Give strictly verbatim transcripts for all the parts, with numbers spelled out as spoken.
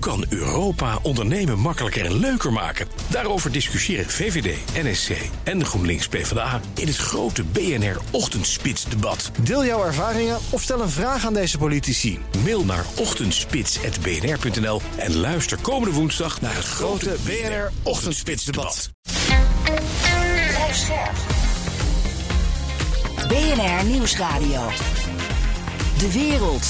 kan Europa ondernemen makkelijker en leuker maken? Daarover discussiëren V V D, N S C en GroenLinks PvdA in het grote B N R-ochtendspitsdebat. Deel jouw ervaringen of stel een vraag aan deze politici. Mail naar ochtendspits apenstaartje b n r punt n l en luister komende woensdag naar het grote B N R-ochtendspitsdebat. Blijf scherp. B N R Nieuwsradio. De wereld.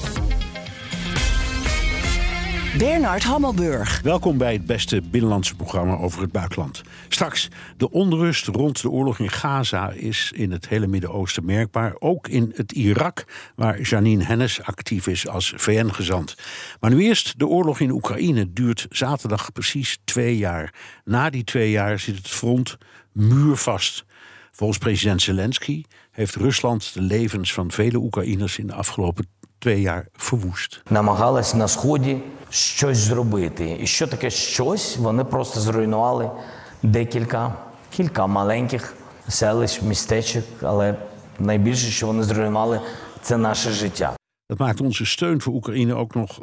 Bernard Hammelburg. Welkom bij het beste binnenlandse programma over het buitenland. Straks, de onrust rond de oorlog in Gaza is in het hele Midden-Oosten merkbaar. Ook in het Irak, waar Janine Hennis actief is als V N-gezant. Maar nu eerst, de oorlog in Oekraïne duurt zaterdag precies twee jaar. Na die twee jaar zit het front muurvast. Volgens president Zelensky heeft Rusland de levens van vele Oekraïners in de afgelopen twee jaar verwoest. Намагалась на сході щось зробити. І що таке щось? Вони просто зруйнували декілька, кілька маленьких селищ, містечок, але найбільше, що вони зруйнували, це наше життя. Dat maakt onze steun voor Oekraïne ook nog.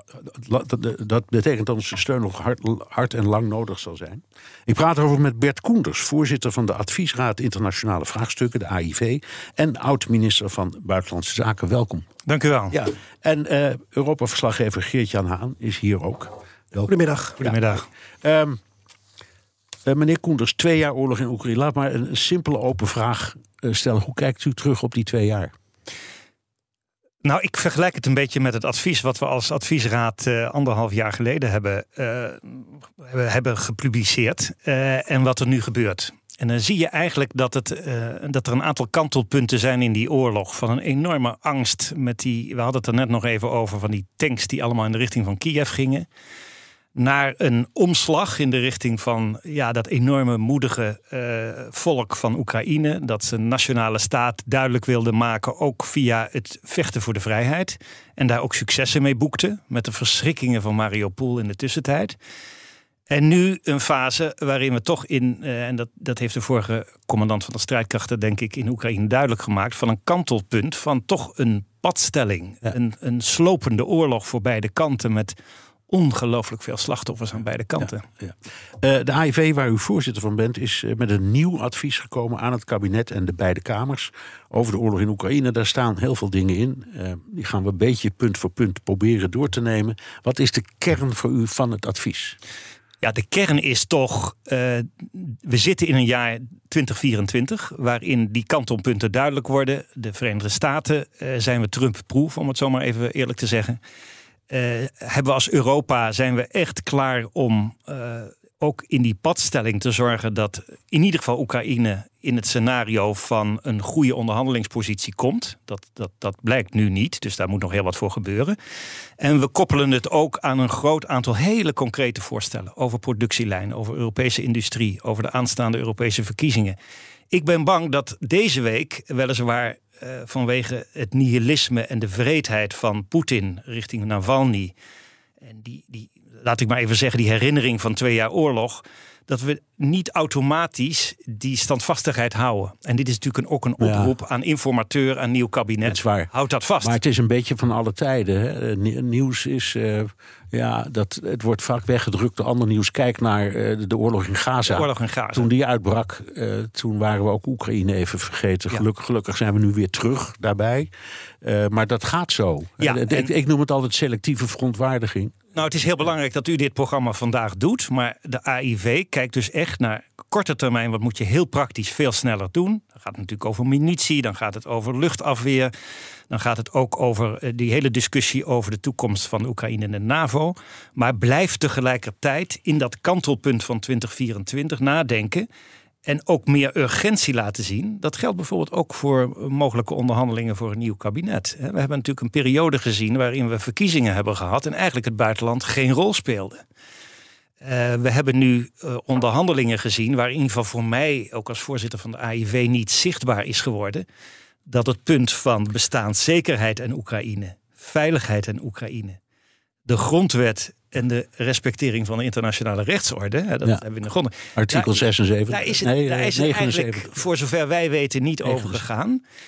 Dat betekent dat onze steun nog hard, hard en lang nodig zal zijn. Ik praat erover met Bert Koenders, voorzitter van de Adviesraad Internationale Vraagstukken, de A I V, en oud-minister van Buitenlandse Zaken. Welkom. Dank u wel. Ja, en uh, Europa-verslaggever Geert-Jan Haan is hier ook. Welkom. Goedemiddag. Goedemiddag. Ja. Um, uh, meneer Koenders, twee jaar oorlog in Oekraïne. Laat maar een, een simpele open vraag uh, stellen. Hoe kijkt u terug op die twee jaar? Nou, ik vergelijk het een beetje met het advies wat we als adviesraad uh, anderhalf jaar geleden hebben, uh, hebben gepubliceerd uh, en wat er nu gebeurt. En dan zie je eigenlijk dat, het, uh, dat er een aantal kantelpunten zijn in die oorlog. Van een enorme angst met die, we hadden het er net nog even over, van die tanks die allemaal in de richting van Kiev gingen. Naar een omslag in de richting van ja, dat enorme moedige uh, volk van Oekraïne. Dat ze een nationale staat duidelijk wilde maken, ook via het vechten voor de vrijheid. En daar ook successen mee boekte, met de verschrikkingen van Mariupol in de tussentijd. En nu een fase waarin we toch in, uh, en dat, dat heeft de vorige commandant van de strijdkrachten denk ik in Oekraïne duidelijk gemaakt, van een kantelpunt van toch een padstelling. Ja. Een, een slopende oorlog voor beide kanten met ongelooflijk veel slachtoffers aan beide kanten. Ja, ja. Uh, de A I V, waar u voorzitter van bent, is uh, met een nieuw advies gekomen aan het kabinet en de beide kamers over de oorlog in Oekraïne. Daar staan heel veel dingen in. Uh, die gaan we een beetje punt voor punt proberen door te nemen. Wat is de kern voor u van het advies? Ja, de kern is toch, uh, we zitten in een jaar twintig vierentwintig... waarin die kantelpunten duidelijk worden. De Verenigde Staten uh, zijn we Trump-proof, om het zo maar even eerlijk te zeggen. Uh, hebben we als Europa, zijn we echt klaar om uh, ook in die padstelling te zorgen dat in ieder geval Oekraïne in het scenario van een goede onderhandelingspositie komt. Dat, dat, dat blijkt nu niet, dus daar moet nog heel wat voor gebeuren. En we koppelen het ook aan een groot aantal hele concrete voorstellen over productielijnen, over Europese industrie, over de aanstaande Europese verkiezingen. Ik ben bang dat deze week weliswaar Uh, vanwege het nihilisme en de wreedheid van Poetin richting Navalny, en die, die, laat ik maar even zeggen, die herinnering van twee jaar oorlog, dat we niet automatisch die standvastigheid houden. En dit is natuurlijk een, ook een oproep ja. aan informateur, aan nieuw kabinet. Dat Houd dat vast. Maar het is een beetje van alle tijden. Hè. Nieuws is, uh, ja, dat, het wordt vaak weggedrukt door ander nieuws. Kijk naar uh, de oorlog in Gaza. De oorlog in Gaza. Toen die uitbrak, uh, toen waren we ook Oekraïne even vergeten. Ja. Gelukkig, gelukkig zijn we nu weer terug daarbij. Uh, maar dat gaat zo. Ja, en... ik, ik noem het altijd selectieve verontwaardiging. Nou, het is heel belangrijk dat u dit programma vandaag doet. Maar de A I V kijkt dus echt naar korte termijn. Wat moet je heel praktisch veel sneller doen? Dan gaat het natuurlijk over munitie. Dan gaat het over luchtafweer. Dan gaat het ook over die hele discussie over de toekomst van Oekraïne en de NAVO. Maar blijf tegelijkertijd in dat kantelpunt van twintig vierentwintig nadenken. En ook meer urgentie laten zien. Dat geldt bijvoorbeeld ook voor mogelijke onderhandelingen voor een nieuw kabinet. We hebben natuurlijk een periode gezien waarin we verkiezingen hebben gehad en eigenlijk het buitenland geen rol speelde. Uh, we hebben nu uh, onderhandelingen gezien waar in ieder geval voor mij, ook als voorzitter van de A I V, niet zichtbaar is geworden dat het punt van bestaanszekerheid en Oekraïne, veiligheid en Oekraïne, de grondwet en de respectering van de internationale rechtsorde. Hè, dat ja. hebben we in de grond. Artikel zesenzeventig. Daar is het, nee, daar is het negenenzeventig. eigenlijk, voor zover wij weten, niet over gegaan.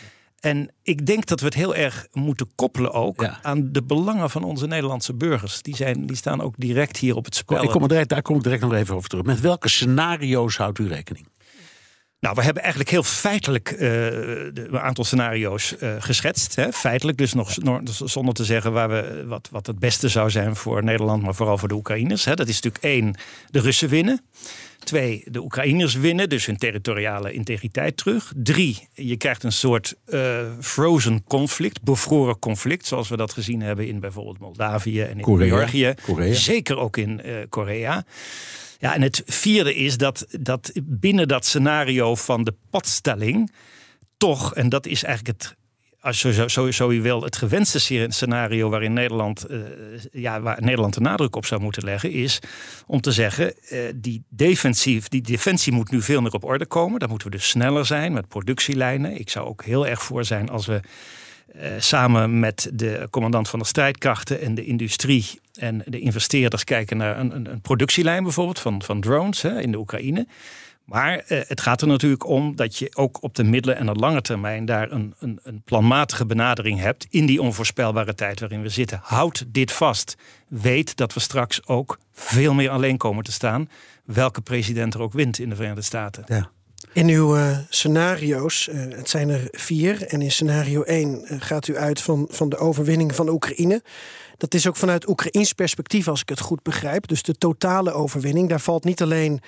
En ik denk dat we het heel erg moeten koppelen ook Ja. aan de belangen van onze Nederlandse burgers. Die, zijn, die staan ook direct hier op het spel. Ik kom er direct, daar kom ik direct nog even over terug. Met welke scenario's houdt u rekening? Nou, we hebben eigenlijk heel feitelijk uh, de, een aantal scenario's uh, geschetst. Hè? Feitelijk, dus nog, nog zonder te zeggen waar we, wat, wat het beste zou zijn voor Nederland, maar vooral voor de Oekraïners. Hè? Dat is natuurlijk één, de Russen winnen. Twee, de Oekraïners winnen, dus hun territoriale integriteit terug. Drie, je krijgt een soort uh, frozen conflict, bevroren conflict, zoals we dat gezien hebben in bijvoorbeeld Moldavië en in Korea. Georgië. Korea. Zeker ook in uh, Korea. Ja, en het vierde is dat, dat binnen dat scenario van de padstelling toch, en dat is eigenlijk het, als je zo, zo, zo u wil, het gewenste scenario waarin Nederland, uh, ja, waar Nederland de nadruk op zou moeten leggen, is om te zeggen, uh, die defensief, die defensie moet nu veel meer op orde komen. Dan moeten we dus sneller zijn met productielijnen. Ik zou ook heel erg voor zijn als we Uh, samen met de commandant van de strijdkrachten en de industrie en de investeerders kijken naar een, een, een productielijn bijvoorbeeld van, van drones hè, in de Oekraïne. Maar uh, het gaat er natuurlijk om dat je ook op de middelen en de lange termijn daar een, een, een planmatige benadering hebt in die onvoorspelbare tijd waarin we zitten. Houd dit vast. Weet dat we straks ook veel meer alleen komen te staan, welke president er ook wint in de Verenigde Staten. Ja. In uw uh, scenario's, uh, het zijn er vier, en in scenario één uh, gaat u uit van, van de overwinning van Oekraïne. Dat is ook vanuit Oekraïns perspectief, als ik het goed begrijp. Dus de totale overwinning. Daar valt niet alleen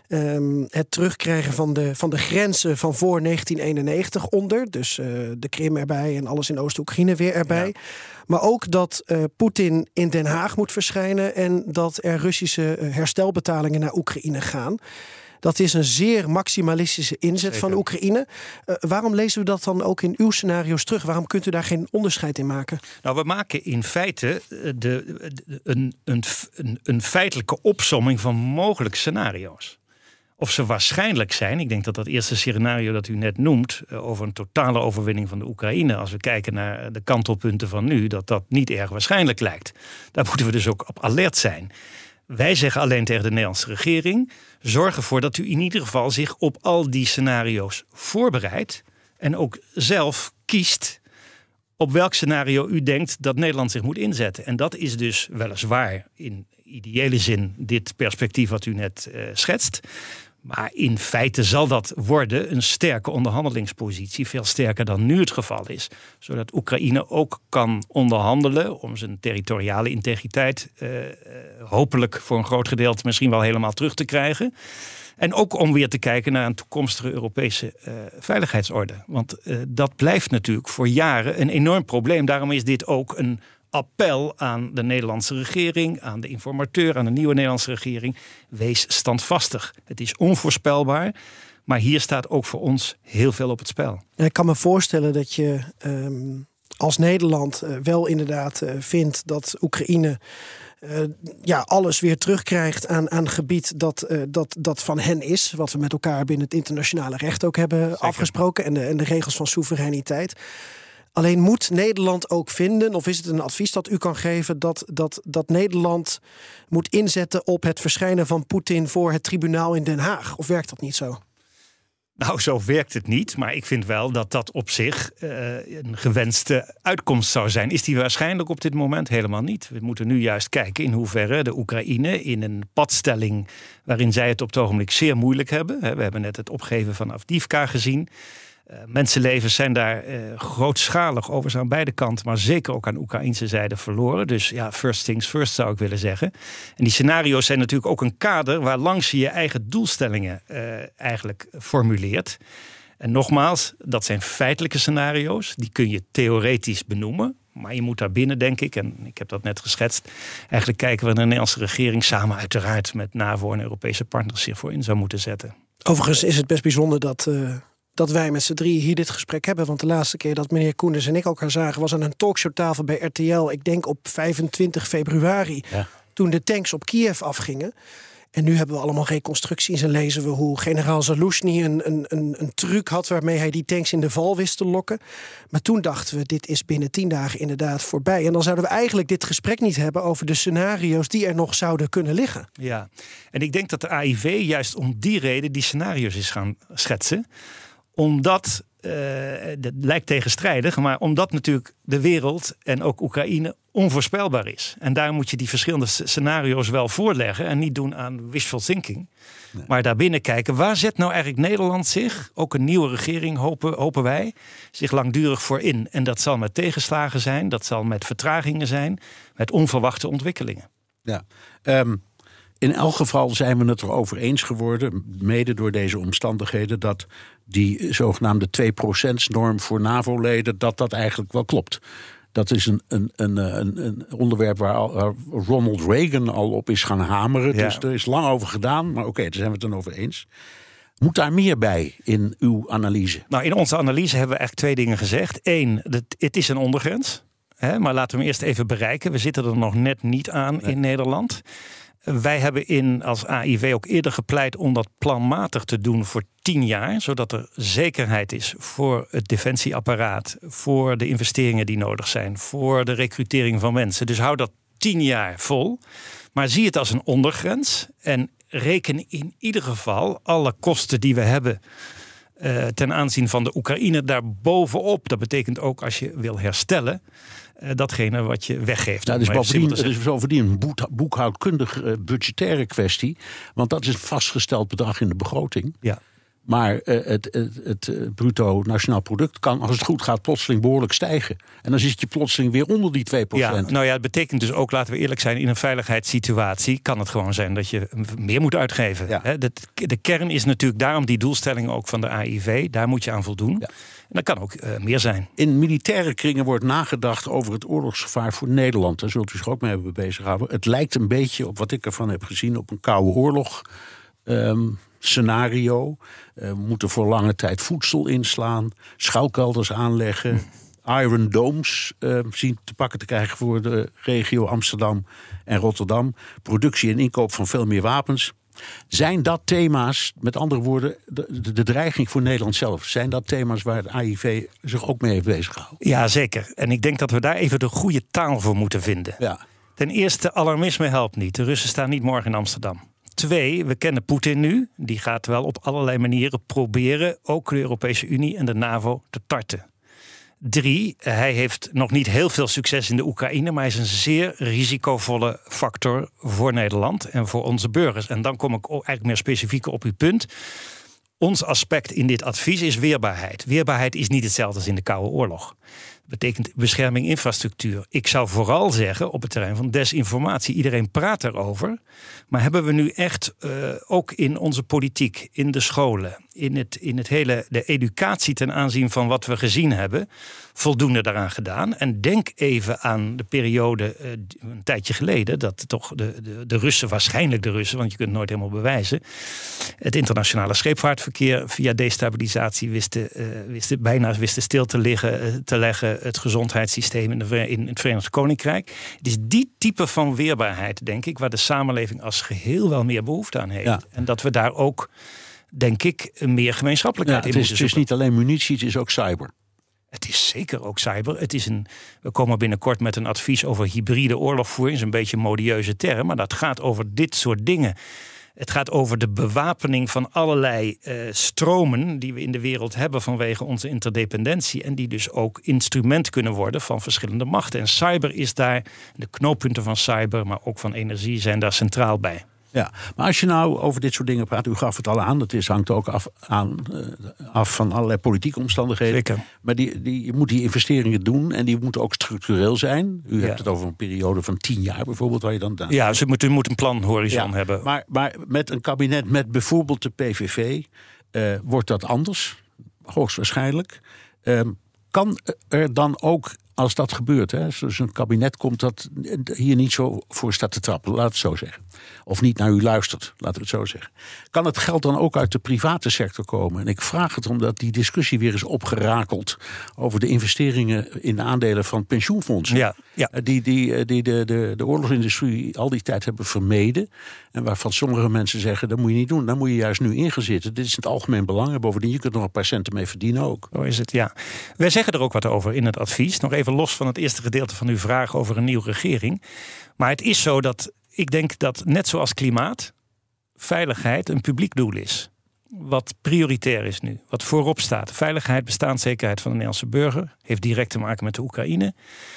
um, het terugkrijgen van de, van de grenzen van voor negentien eenennegentig onder. Dus uh, de Krim erbij en alles in Oost-Oekraïne weer erbij. Ja. Maar ook dat uh, Poetin in Den Haag moet verschijnen en dat er Russische uh, herstelbetalingen naar Oekraïne gaan. Dat is een zeer maximalistische inzet Zeker. van Oekraïne. Uh, waarom lezen we dat dan ook in uw scenario's terug? Waarom kunt u daar geen onderscheid in maken? Nou, we maken in feite de, de, een, een, een, een feitelijke opsomming van mogelijke scenario's. Of ze waarschijnlijk zijn, ik denk dat dat eerste scenario dat u net noemt, over een totale overwinning van de Oekraïne, als we kijken naar de kantelpunten van nu, dat dat niet erg waarschijnlijk lijkt. Daar moeten we dus ook op alert zijn. Wij zeggen alleen tegen de Nederlandse regering, zorg ervoor dat u in ieder geval zich op al die scenario's voorbereidt en ook zelf kiest op welk scenario u denkt dat Nederland zich moet inzetten. En dat is dus weliswaar in ideële zin dit perspectief wat u net uh, schetst. Maar in feite zal dat worden een sterke onderhandelingspositie, veel sterker dan nu het geval is. Zodat Oekraïne ook kan onderhandelen om zijn territoriale integriteit uh, hopelijk voor een groot gedeelte misschien wel helemaal terug te krijgen. En ook om weer te kijken naar een toekomstige Europese uh, veiligheidsorde. Want uh, dat blijft natuurlijk voor jaren een enorm probleem. Daarom is dit ook een appel aan de Nederlandse regering, aan de informateur, aan de nieuwe Nederlandse regering. Wees standvastig. Het is onvoorspelbaar, maar hier staat ook voor ons heel veel op het spel. Ik kan me voorstellen dat je um, als Nederland uh, wel inderdaad uh, vindt dat Oekraïne Uh, ja, alles weer terugkrijgt aan, aan gebied dat, uh, dat, dat van hen is. Wat we met elkaar binnen het internationale recht ook hebben Zeker. afgesproken. En de, en de regels van soevereiniteit. Alleen moet Nederland ook vinden, of is het een advies dat u kan geven, dat, dat, dat Nederland moet inzetten op het verschijnen van Poetin voor het tribunaal in Den Haag? Of werkt dat niet zo? Nou, zo werkt het niet. Maar ik vind wel dat dat op zich uh, een gewenste uitkomst zou zijn. Is die waarschijnlijk op dit moment helemaal niet. We moeten nu juist kijken in hoeverre de Oekraïne in een padstelling waarin zij het op het ogenblik zeer moeilijk hebben. We hebben net het opgeven van Avdiivka gezien. Uh, mensenlevens zijn daar uh, grootschalig overigens aan beide kanten, maar zeker ook aan Oekraïnse zijde verloren. Dus ja, first things first zou ik willen zeggen. En die scenario's zijn natuurlijk ook een kader waar langs je je eigen doelstellingen uh, eigenlijk formuleert. En nogmaals, dat zijn feitelijke scenario's. Die kun je theoretisch benoemen. Maar je moet daar binnen, denk ik, en ik heb dat net geschetst, eigenlijk kijken waar de Nederlandse regering samen uiteraard met NAVO en Europese partners zich voor in zou moeten zetten. Overigens is het best bijzonder dat Uh... dat wij met z'n drieën hier dit gesprek hebben. Want de laatste keer dat meneer Koenders en ik elkaar zagen was aan een talkshowtafel bij R T L. Ik denk op vijfentwintig februari. Ja. Toen de tanks op Kiev afgingen. En nu hebben we allemaal reconstructies en lezen we hoe generaal Zaluzhny een, een, een, een truc had waarmee hij die tanks in de val wist te lokken. Maar toen dachten we, dit is binnen tien dagen inderdaad voorbij. En dan zouden we eigenlijk dit gesprek niet hebben over de scenario's die er nog zouden kunnen liggen. Ja, en ik denk dat de A I V juist om die reden die scenario's is gaan schetsen. Omdat uh, dat lijkt tegenstrijdig, maar omdat natuurlijk de wereld en ook Oekraïne onvoorspelbaar is. En daar moet je die verschillende scenario's wel voorleggen en niet doen aan wishful thinking. Nee. Maar daarbinnen kijken, waar zet nou eigenlijk Nederland zich, ook een nieuwe regering hopen, hopen wij, zich langdurig voor in. En dat zal met tegenslagen zijn, dat zal met vertragingen zijn, met onverwachte ontwikkelingen. Ja, um, in elk geval zijn we het erover eens geworden, mede door deze omstandigheden, dat die zogenaamde twee procent norm voor NAVO-leden, dat dat eigenlijk wel klopt. Dat is een, een, een, een, een onderwerp waar Ronald Reagan al op is gaan hameren. Ja. Dus er is lang over gedaan, maar oké, okay, daar zijn we het dan over eens. Moet daar meer bij in uw analyse? Nou, in onze analyse hebben we eigenlijk twee dingen gezegd. Eén, het is een ondergrens. Hè, maar laten we hem eerst even bereiken. We zitten er nog net niet aan nee. in Nederland. Wij hebben in als A I V ook eerder gepleit om dat planmatig te doen voor tien jaar. Zodat er zekerheid is voor het defensieapparaat, voor de investeringen die nodig zijn, voor de recrutering van mensen. Dus hou dat tien jaar vol. Maar zie het als een ondergrens en reken in ieder geval alle kosten die we hebben uh, ten aanzien van de Oekraïne daarbovenop. Dat betekent ook als je wil herstellen, Uh, datgene wat je weggeeft. Nou, het, is bovendien, het is bovendien een boek, boekhoudkundig uh, budgettaire kwestie. Want dat is een vastgesteld bedrag in de begroting. Ja. Maar uh, het, het, het uh, bruto nationaal product kan, als het goed gaat, plotseling behoorlijk stijgen. En dan zit je plotseling weer onder die twee procent. Ja, nou ja, het betekent dus ook, laten we eerlijk zijn, in een veiligheidssituatie kan het gewoon zijn dat je meer moet uitgeven. Ja. He, de, de kern is natuurlijk daarom die doelstelling ook van de A I V. Daar moet je aan voldoen. Ja. En dat kan ook uh, meer zijn. In militaire kringen wordt nagedacht over het oorlogsgevaar voor Nederland. Daar zult u zich ook mee hebben bezighouden. Het lijkt een beetje, op wat ik ervan heb gezien, op een koude oorlog um, scenario. Uh, we moeten voor lange tijd voedsel inslaan, schuilkelders aanleggen, Iron Domes uh, zien te pakken te krijgen voor de regio Amsterdam en Rotterdam. Productie en inkoop van veel meer wapens. Zijn dat thema's, met andere woorden, de, de, de dreiging voor Nederland zelf, zijn dat thema's waar het A I V zich ook mee heeft beziggehouden? Ja, zeker. En ik denk dat we daar even de goede taal voor moeten vinden. Ja. Ten eerste, alarmisme helpt niet. De Russen staan niet morgen in Amsterdam. Twee, we kennen Poetin nu. Die gaat wel op allerlei manieren proberen ook de Europese Unie en de NAVO te tarten. Drie, hij heeft nog niet heel veel succes in de Oekraïne, maar hij is een zeer risicovolle factor voor Nederland en voor onze burgers. En dan kom ik eigenlijk meer specifiek op uw punt. Ons aspect in dit advies is weerbaarheid. Weerbaarheid is niet hetzelfde als in de Koude Oorlog. Dat betekent bescherming infrastructuur. Ik zou vooral zeggen op het terrein van desinformatie. Iedereen praat erover. Maar hebben we nu echt uh, ook in onze politiek, in de scholen, in het, in het hele de educatie ten aanzien van wat we gezien hebben, voldoende daaraan gedaan? En denk even aan de periode uh, een tijdje geleden, dat toch de, de, de Russen, waarschijnlijk de Russen, want je kunt het nooit helemaal bewijzen, het internationale scheepvaartverkeer via destabilisatie wisten, uh, wisten bijna wisten stil te, liggen, uh, te leggen. Het gezondheidssysteem in, de, in het Verenigd Koninkrijk. Het is die type van weerbaarheid, denk ik, waar de samenleving als geheel wel meer behoefte aan heeft. Ja. En dat we daar ook, denk ik, meer gemeenschappelijkheid ja, in moeten moeten zoeken. Het is niet alleen munitie, het is ook cyber. Het is zeker ook cyber. Het is een, we komen binnenkort met een advies over hybride oorlogvoering. Dat is een beetje een modieuze term, maar dat gaat over dit soort dingen. Het gaat over de bewapening van allerlei uh, stromen die we in de wereld hebben vanwege onze interdependentie. En die dus ook instrument kunnen worden van verschillende machten. En cyber is daar, de knooppunten van cyber, maar ook van energie zijn daar centraal bij. Ja, maar als je nou over dit soort dingen praat, u gaf het al aan, dat is, hangt ook af, aan, uh, af van allerlei politieke omstandigheden. Zeker. Maar die, die, je moet die investeringen doen en die moeten ook structureel zijn. U ja. hebt het over een periode van tien jaar bijvoorbeeld, waar je dan... Ja, dus u moet, u moet een planhorizon ja, hebben. Maar, maar met een kabinet met bijvoorbeeld de P V V uh, wordt dat anders, hoogstwaarschijnlijk. Uh, kan er dan ook, als dat gebeurt, hè, dus een kabinet komt dat hier niet zo voor staat te trappen, laat het zo zeggen. Of niet naar u luistert, laten we het zo zeggen. Kan het geld dan ook uit de private sector komen? En ik vraag het omdat die discussie weer is opgerakeld over de investeringen in de aandelen van pensioenfondsen. Ja, ja. Die, die, die de, de, de oorlogsindustrie al die tijd hebben vermeden. En waarvan sommige mensen zeggen, dat moet je niet doen. Daar moet je juist nu in gaan zitten. Dit is in het algemeen belang. En bovendien, je kunt er nog een paar centen mee verdienen ook. Zo is het, ja. Wij zeggen er ook wat over in het advies. Nog even los van het eerste gedeelte van uw vraag over een nieuwe regering. Maar het is zo dat ik denk dat net zoals klimaat, veiligheid een publiek doel is. wat prioritair is nu, wat voorop staat. Veiligheid, bestaanszekerheid van de Nederlandse burger heeft direct te maken met de Oekraïne.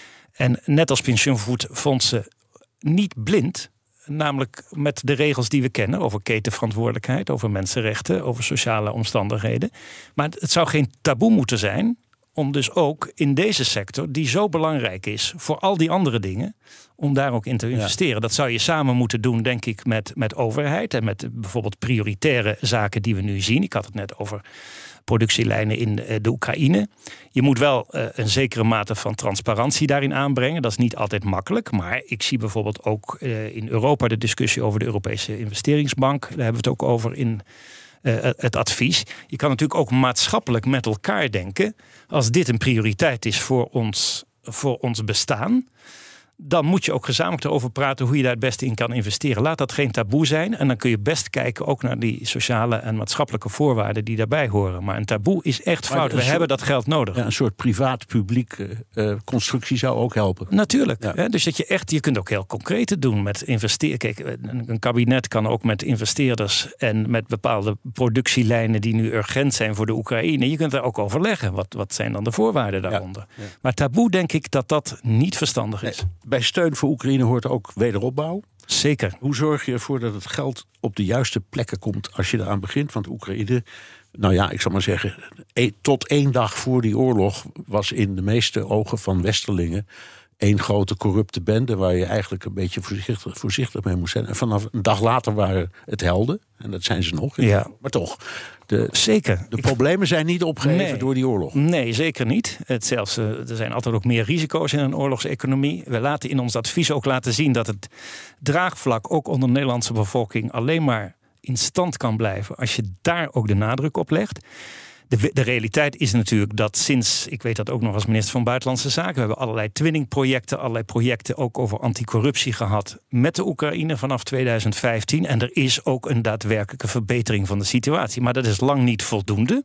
En net als pensioenfondsen niet blind, namelijk met de regels die we kennen over ketenverantwoordelijkheid, over mensenrechten, over sociale omstandigheden. Maar het zou geen taboe moeten zijn om dus ook in deze sector, die zo belangrijk is voor al die andere dingen, om daar ook in te investeren. Ja. Dat zou je samen moeten doen, denk ik, met, met overheid en met bijvoorbeeld prioritaire zaken die we nu zien. Ik had het net over productielijnen in de Oekraïne. Je moet wel uh, een zekere mate van transparantie daarin aanbrengen. Dat is niet altijd makkelijk. Maar ik zie bijvoorbeeld ook uh, in Europa de discussie over de Europese investeringsbank. Daar hebben we het ook over in uh, het advies. Je kan natuurlijk ook maatschappelijk met elkaar denken. Als dit een prioriteit is voor ons, voor ons bestaan, dan moet je ook gezamenlijk erover praten hoe je daar het beste in kan investeren. Laat dat geen taboe zijn. En dan kun je best kijken ook naar die sociale en maatschappelijke voorwaarden die daarbij horen. Maar een taboe is echt fout. We hebben dat geld nodig. Ja, een soort privaat-publiek uh, constructie zou ook helpen. Natuurlijk. Ja. Hè, dus dat je echt, je kunt ook heel concreet doen met investeren. Kijk, een, een kabinet kan ook met investeerders en met bepaalde productielijnen die nu urgent zijn voor de Oekraïne. Je kunt daar ook overleggen. Wat, wat zijn dan de voorwaarden daaronder? Ja. Ja. Maar taboe denk ik dat dat niet verstandig is. Nee. Bij steun voor Oekraïne hoort ook wederopbouw. Zeker. Hoe zorg je ervoor dat het geld op de juiste plekken komt als je eraan begint? Want Oekraïne, nou ja, ik zal maar zeggen, tot één dag voor die oorlog was in de meeste ogen van Westerlingen één grote corrupte bende waar je eigenlijk een beetje voorzichtig, voorzichtig mee moest zijn. En vanaf een dag later waren het helden. En dat zijn ze nog. Ja. Maar toch, de, zeker. de problemen zijn niet opgeheven nee. door die oorlog. Nee, zeker niet. Het zelfs, er zijn altijd ook meer risico's in een oorlogseconomie. We laten in ons advies ook laten zien dat het draagvlak ook onder de Nederlandse bevolking alleen maar in stand kan blijven als je daar ook de nadruk op legt. De, de realiteit is natuurlijk dat sinds, ik weet dat ook nog als minister van Buitenlandse Zaken, we hebben allerlei twinningprojecten, allerlei projecten ook over anticorruptie gehad met de Oekraïne vanaf tweeduizend vijftien. En er is ook een daadwerkelijke verbetering van de situatie. Maar dat is lang niet voldoende.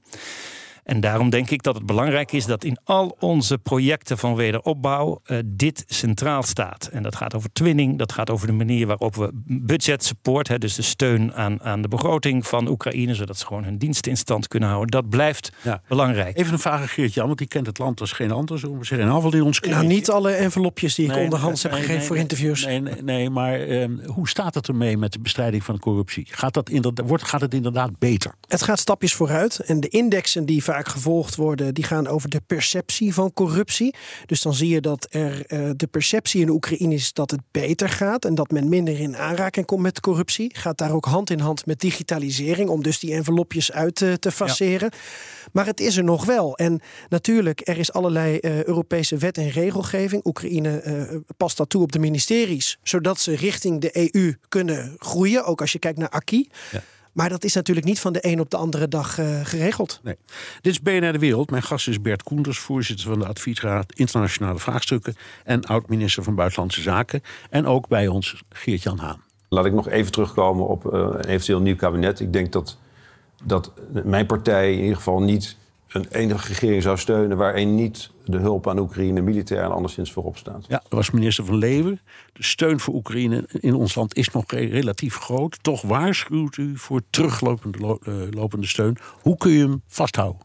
En daarom denk ik dat het belangrijk is dat in al onze projecten van wederopbouw uh, dit centraal staat. En dat gaat over twinning, dat gaat over de manier waarop we budget support, hè, dus de steun aan, aan de begroting van Oekraïne, zodat ze gewoon hun diensten in stand kunnen houden. Dat blijft ja. belangrijk. Even een vraag aan Geert-Jan, want die kent het land als geen ander, zullen we zeggen. En afval in ons nou, niet alle envelopjes die ik nee, onderhands nee, heb gegeven nee, voor nee, interviews. Nee, nee, nee maar um, hoe staat het ermee met de bestrijding van de corruptie? Gaat, dat inderdaad, wordt, gaat het inderdaad beter? Het gaat stapjes vooruit. En de indexen die vaak gevolgd worden, die gaan over de perceptie van corruptie. Dus dan zie je dat er uh, de perceptie in de Oekraïne is dat het beter gaat en dat men minder in aanraking komt met corruptie. Gaat daar ook hand in hand met digitalisering om dus die envelopjes uit te, te faceren. Ja. Maar het is er nog wel. En natuurlijk, er is allerlei uh, Europese wet en regelgeving. Oekraïne uh, past dat toe op de ministeries, zodat ze richting de E U kunnen groeien. Ook als je kijkt naar acquis. Ja. Maar dat is natuurlijk niet van de een op de andere dag uh, geregeld. Nee. Dit is B N R De Wereld. Mijn gast is Bert Koenders, voorzitter van de Adviesraad Internationale Vraagstukken en oud-minister van Buitenlandse Zaken. En ook bij ons Geert-Jan Haan. Laat ik nog even terugkomen op uh, een eventueel nieuw kabinet. Ik denk dat, dat mijn partij in ieder geval niet een enige regering zou steunen waarin niet de hulp aan Oekraïne militair en anderszins voorop staat. Ja, dat was minister Van Leeuwen. De steun voor Oekraïne in ons land is nog relatief groot. Toch waarschuwt u voor teruglopende lo- uh, lopende steun. Hoe kun je hem vasthouden?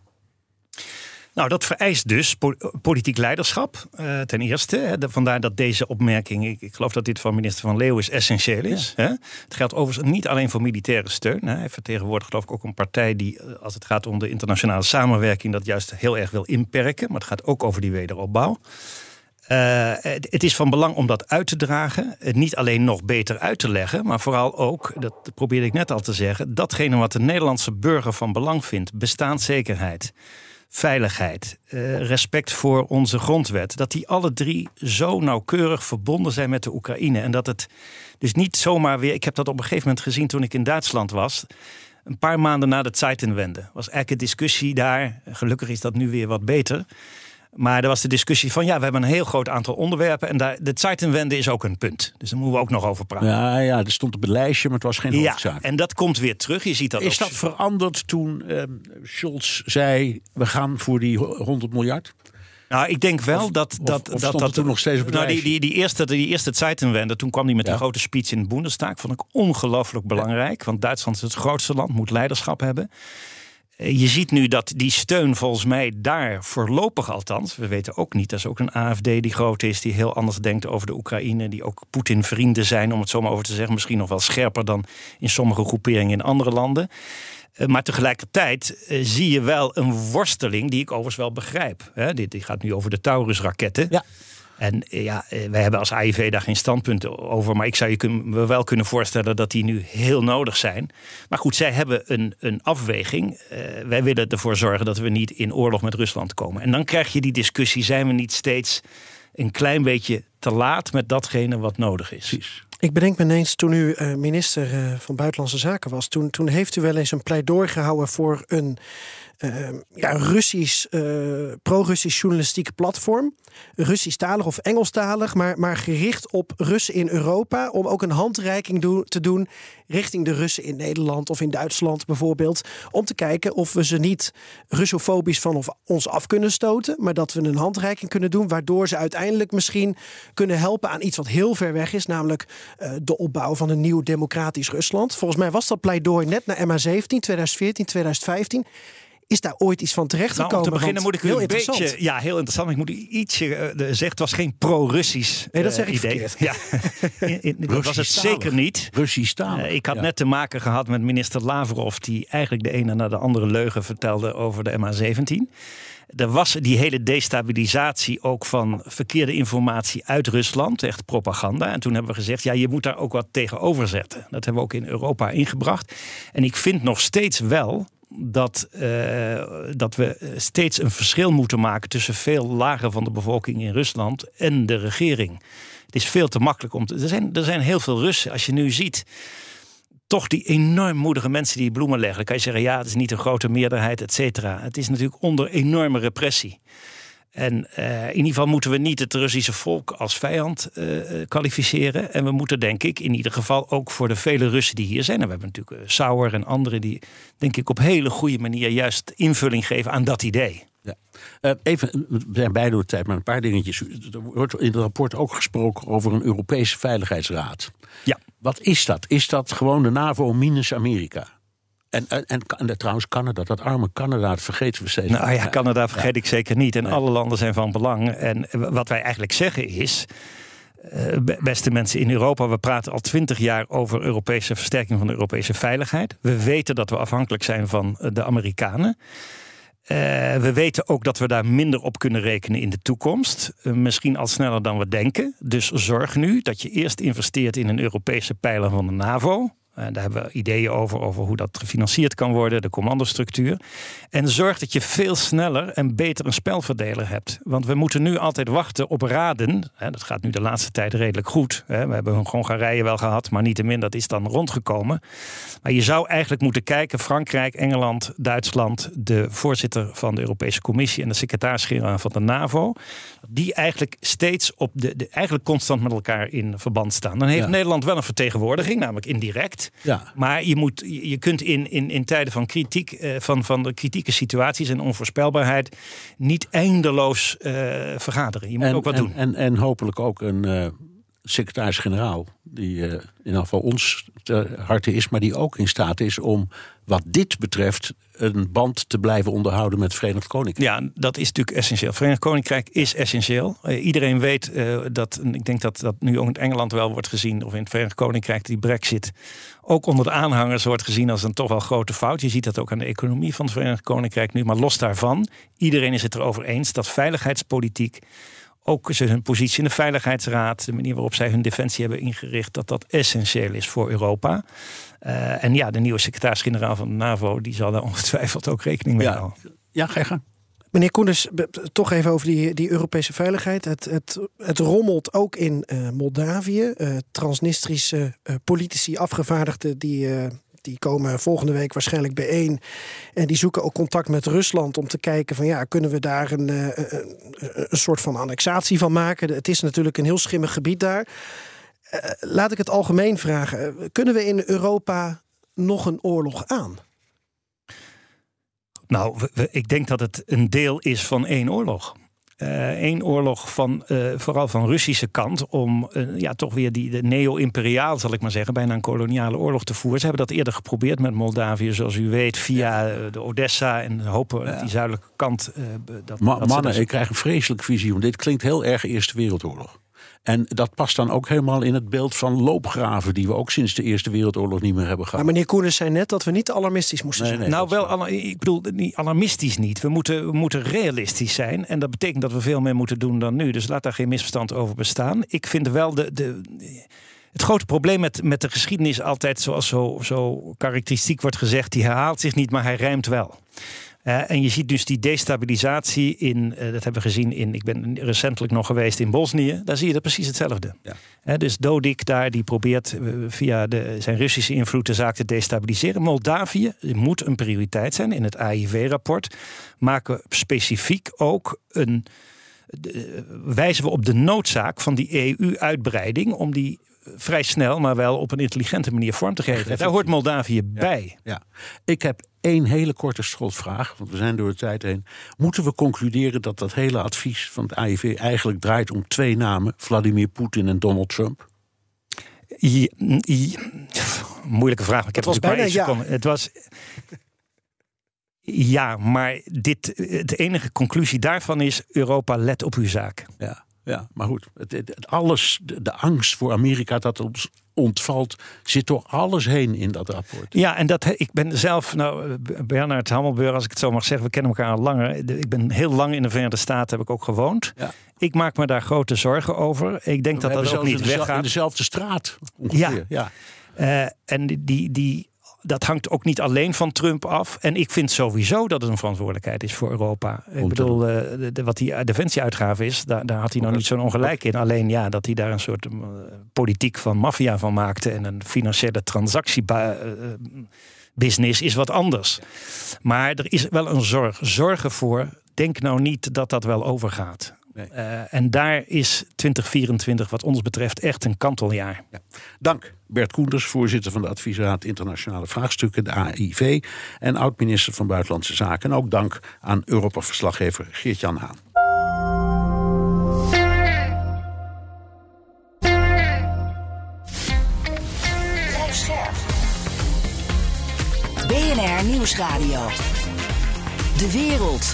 Nou, dat vereist dus politiek leiderschap, uh, ten eerste. Hè, de, vandaar dat deze opmerking, ik, ik geloof dat dit van minister Van Leeuwen essentieel is. Ja. Hè. Het geldt overigens niet alleen voor militaire steun. Hè. Hij vertegenwoordigt geloof ik ook een partij die, als het gaat om de internationale samenwerking, dat juist heel erg wil inperken. Maar het gaat ook over die wederopbouw. Uh, het, het is van belang om dat uit te dragen. Het niet alleen nog beter uit te leggen, maar vooral ook, dat probeerde ik net al te zeggen, datgene wat de Nederlandse burger van belang vindt, bestaanszekerheid, veiligheid, uh, respect voor onze grondwet, dat die alle drie zo nauwkeurig verbonden zijn met de Oekraïne. En dat het dus niet zomaar weer, ik heb dat op een gegeven moment gezien toen ik in Duitsland was, een paar maanden na de Zeitenwende was eigenlijk een discussie daar, gelukkig is dat nu weer wat beter, maar er was de discussie van, ja, we hebben een heel groot aantal onderwerpen en daar, de Zeitenwende is ook een punt. Dus daar moeten we ook nog over praten. Ja, ja, er stond op het lijstje, maar het was geen ja, hoofdzaak. En dat komt weer terug. Je ziet dat is ook. dat veranderd toen uh, Scholz zei, we gaan voor die honderd miljard? Nou, ik denk wel Of- dat... of- dat, of dat, stond het toen nog steeds op het nou, die, lijstje? die, die eerste, die eerste Zeitenwende, toen kwam hij met Ja. een grote speech in de Bundestag. Vond ik ongelooflijk belangrijk. Want Duitsland is het grootste land, moet leiderschap hebben. Je ziet nu dat die steun volgens mij daar voorlopig althans... we weten ook niet, dat is ook een A F D die groot is... die heel anders denkt over de Oekraïne... die ook Poetin-vrienden zijn, om het zo maar over te zeggen. Misschien nog wel scherper dan in sommige groeperingen in andere landen. Maar tegelijkertijd uh, zie je wel een worsteling die ik overigens wel begrijp. Hè, dit, dit gaat nu over de Taurus-raketten. Ja. En uh, ja, uh, wij hebben als A I V daar geen standpunt over. Maar ik zou je kun, me wel kunnen voorstellen dat die nu heel nodig zijn. Maar goed, zij hebben een, een afweging. Uh, wij willen ervoor zorgen dat we niet in oorlog met Rusland komen. En dan krijg je die discussie, zijn we niet steeds een klein beetje te laat met datgene wat nodig is? Precies. Ik bedenk me ineens, toen u uh, minister uh, van Buitenlandse Zaken was... Toen, toen heeft u wel eens een pleidooi gehouden voor een uh, ja, Russisch, uh, pro-Russisch journalistieke platform. Russisch-talig of Engelstalig, maar, maar gericht op Russen in Europa... om ook een handreiking do- te doen richting de Russen in Nederland of in Duitsland bijvoorbeeld... om te kijken of we ze niet Russofobisch van of ons af kunnen stoten... maar dat we een handreiking kunnen doen... waardoor ze uiteindelijk misschien kunnen helpen aan iets wat heel ver weg is... namelijk uh, de opbouw van een nieuw democratisch Rusland. Volgens mij was dat pleidooi net na M H zeventien, twintig veertien, twintig vijftien... Is daar ooit iets van terechtgekomen? Nou, om te beginnen moet ik u heel een interessant. beetje... Ja, heel interessant. Ik moet u ietsje uh, zeggen. Het was geen pro-Russisch Nee, dat zeg uh, ik idee. verkeerd. Ja. in, in, dat was het zeker niet. Russisch-talig. Uh, ik had ja. net te maken gehad met minister Lavrov... die eigenlijk de ene na de andere leugen vertelde over de M H zeventien. Er was die hele destabilisatie ook van verkeerde informatie uit Rusland. Echt propaganda. En toen hebben we gezegd, ja, je moet daar ook wat tegenover zetten. Dat hebben we ook in Europa ingebracht. En ik vind nog steeds wel... Dat, uh, dat we steeds een verschil moeten maken tussen veel lagen van de bevolking in Rusland en de regering. Het is veel te makkelijk om te... Er zijn, er zijn heel veel Russen, als je nu ziet... toch die enorm moedige mensen die bloemen leggen. Dan kan je zeggen, ja, het is niet een grote meerderheid, et cetera. Het is natuurlijk onder enorme repressie. En uh, in ieder geval moeten we niet het Russische volk als vijand uh, kwalificeren. En we moeten, denk ik, in ieder geval ook voor de vele Russen die hier zijn... en we hebben natuurlijk uh, Sauer en anderen die, denk ik, op hele goede manier... juist invulling geven aan dat idee. Ja. Uh, even, we zijn bijna door de tijd, maar een paar dingetjes. Er wordt in het rapport ook gesproken over een Europese Veiligheidsraad. Ja. Wat is dat? Is dat gewoon de NAVO minus Amerika? En, en, en, en trouwens Canada, dat arme Canada, dat vergeten we steeds. Nou ja, Canada vergeet ja. ik zeker niet. En nee. alle landen zijn van belang. En wat wij eigenlijk zeggen is... Uh, beste mensen in Europa, we praten al twintig jaar over Europese versterking van de Europese veiligheid. We weten dat we afhankelijk zijn van de Amerikanen. Uh, we weten ook dat we daar minder op kunnen rekenen in de toekomst. Uh, misschien al sneller dan we denken. Dus zorg nu dat je eerst investeert in een Europese pijler van de NAVO. Uh, daar hebben we ideeën over, over hoe dat gefinancierd kan worden, de commandostructuur. En zorg dat je veel sneller en beter een spelverdeler hebt. Want we moeten nu altijd wachten op raden. Hè, dat gaat nu de laatste tijd redelijk goed. Hè. We hebben Hongarije wel gehad, maar niettemin, dat is dan rondgekomen. Maar je zou eigenlijk moeten kijken, Frankrijk, Engeland, Duitsland, de voorzitter van de Europese Commissie en de secretaris-generaal van de NAVO, die eigenlijk steeds op de, de eigenlijk constant met elkaar in verband staan. Dan heeft Ja. Nederland wel een vertegenwoordiging, namelijk indirect. Ja. Maar je, moet, je kunt in, in, in tijden van kritiek, eh, van, van de kritieke situaties en onvoorspelbaarheid niet eindeloos uh, vergaderen. Je moet en, ook wat en, doen. En, en hopelijk ook een uh, secretaris-generaal die uh, in ieder geval ons te harte is, maar die ook in staat is om wat dit betreft een band te blijven onderhouden met het Verenigd Koninkrijk. Ja, dat is natuurlijk essentieel. Het Verenigd Koninkrijk is essentieel. Uh, iedereen weet uh, dat, ik denk dat dat nu ook in Engeland wel wordt gezien, of in het Verenigd Koninkrijk, die Brexit ook onder de aanhangers wordt gezien als een toch wel grote fout. Je ziet dat ook aan de economie van het Verenigd Koninkrijk nu. Maar los daarvan, iedereen is het erover eens dat veiligheidspolitiek, ook hun positie in de Veiligheidsraad, de manier waarop zij hun defensie hebben ingericht, dat dat essentieel is voor Europa. Uh, en ja, de nieuwe secretaris-generaal van de NAVO, die zal daar ongetwijfeld ook rekening mee Ja. houden. Ja, ga je gang. Meneer Koenders, toch even over die, die Europese veiligheid. Het, het, het rommelt ook in uh, Moldavië. Uh, Transnistrische uh, politici, afgevaardigden, die, uh, die komen volgende week waarschijnlijk bijeen. En die zoeken ook contact met Rusland om te kijken van ja, kunnen we daar een, uh, een, een soort van annexatie van maken. Het is natuurlijk een heel schimmig gebied daar. Uh, laat ik het algemeen vragen. Uh, kunnen we in Europa nog een oorlog aan? Nou, we, we, ik denk dat het een deel is van één oorlog. Uh, één oorlog van, uh, vooral van Russische kant, om uh, ja, toch weer die de neo-imperiaal, zal ik maar zeggen, bijna een koloniale oorlog te voeren. Ze hebben dat eerder geprobeerd met Moldavië, zoals u weet, via uh, de Odessa en hopen ja. die zuidelijke kant. Uh, dat, Ma- dat mannen, dat... ik krijg een vreselijke visie, want dit klinkt heel erg Eerste Wereldoorlog. En dat past dan ook helemaal in het beeld van loopgraven, die we ook sinds de Eerste Wereldoorlog niet meer hebben gehad. Maar meneer Koenders zei net dat we niet alarmistisch moesten nee, zijn. nee, nou, wel, al, ik bedoel, niet alarmistisch niet. We moeten, we moeten realistisch zijn. En dat betekent dat we veel meer moeten doen dan nu. Dus laat daar geen misverstand over bestaan. Ik vind wel de... de Het grote probleem met, met de geschiedenis altijd, zoals zo, zo karakteristiek wordt gezegd, die herhaalt zich niet, maar hij rijmt wel. Uh, en je ziet dus die destabilisatie in, uh, dat hebben we gezien in, ik ben recentelijk nog geweest in Bosnië, daar zie je dat precies hetzelfde. Ja. Uh, dus Dodik daar, die probeert uh, via de, zijn Russische invloed de zaak te destabiliseren. Moldavië moet een prioriteit zijn. In het A I V-rapport maken we specifiek ook een, uh, wijzen we op de noodzaak van die E U-uitbreiding om die vrij snel, maar wel op een intelligente manier vorm te geven. Daar hoort Moldavië ja. bij. Ja. Ik heb één hele korte slotvraag, want we zijn door de tijd heen. Moeten we concluderen dat dat hele advies van het A I V eigenlijk draait om twee namen, Vladimir Poetin en Donald Trump? Ja, ja, moeilijke vraag. Ik heb het was bijna ja. Seconde. Het was... Ja, maar dit, de enige conclusie daarvan is, Europa, let op uw zaak. Ja. Ja, maar goed, het, het, het alles, de, de angst voor Amerika dat ons ontvalt, zit door alles heen in dat rapport. Ja, en dat ik ben zelf, nou, Bernard Hammelburg, als ik het zo mag zeggen, we kennen elkaar al langer. Ik ben heel lang in de Verenigde Staten, heb ik ook gewoond. Ja. Ik maak me daar grote zorgen over. Ik denk we dat dat ook niet weggaat. In dezelfde straat ongeveer. Ja, ja. Uh, en die, die, dat hangt ook niet alleen van Trump af. En ik vind sowieso dat het een verantwoordelijkheid is voor Europa. Om ik bedoel, uh, de, de, wat die defensieuitgave is, daar, daar had hij nog niet zo'n ongelijk in. Alleen ja, dat hij daar een soort uh, politiek van maffia van maakte en een financiële transactiebusiness uh, is wat anders. Maar er is wel een zorg. Zorg ervoor. Denk nou niet dat dat wel overgaat. Nee. Uh, en daar is twintig vierentwintig wat ons betreft echt een kanteljaar. Ja. Dank Bert Koenders, voorzitter van de Adviesraad Internationale Vraagstukken, de A I V, en oud-minister van Buitenlandse Zaken. En ook dank aan Europa-verslaggever Geert-Jan Haan. B N R Nieuwsradio. De wereld.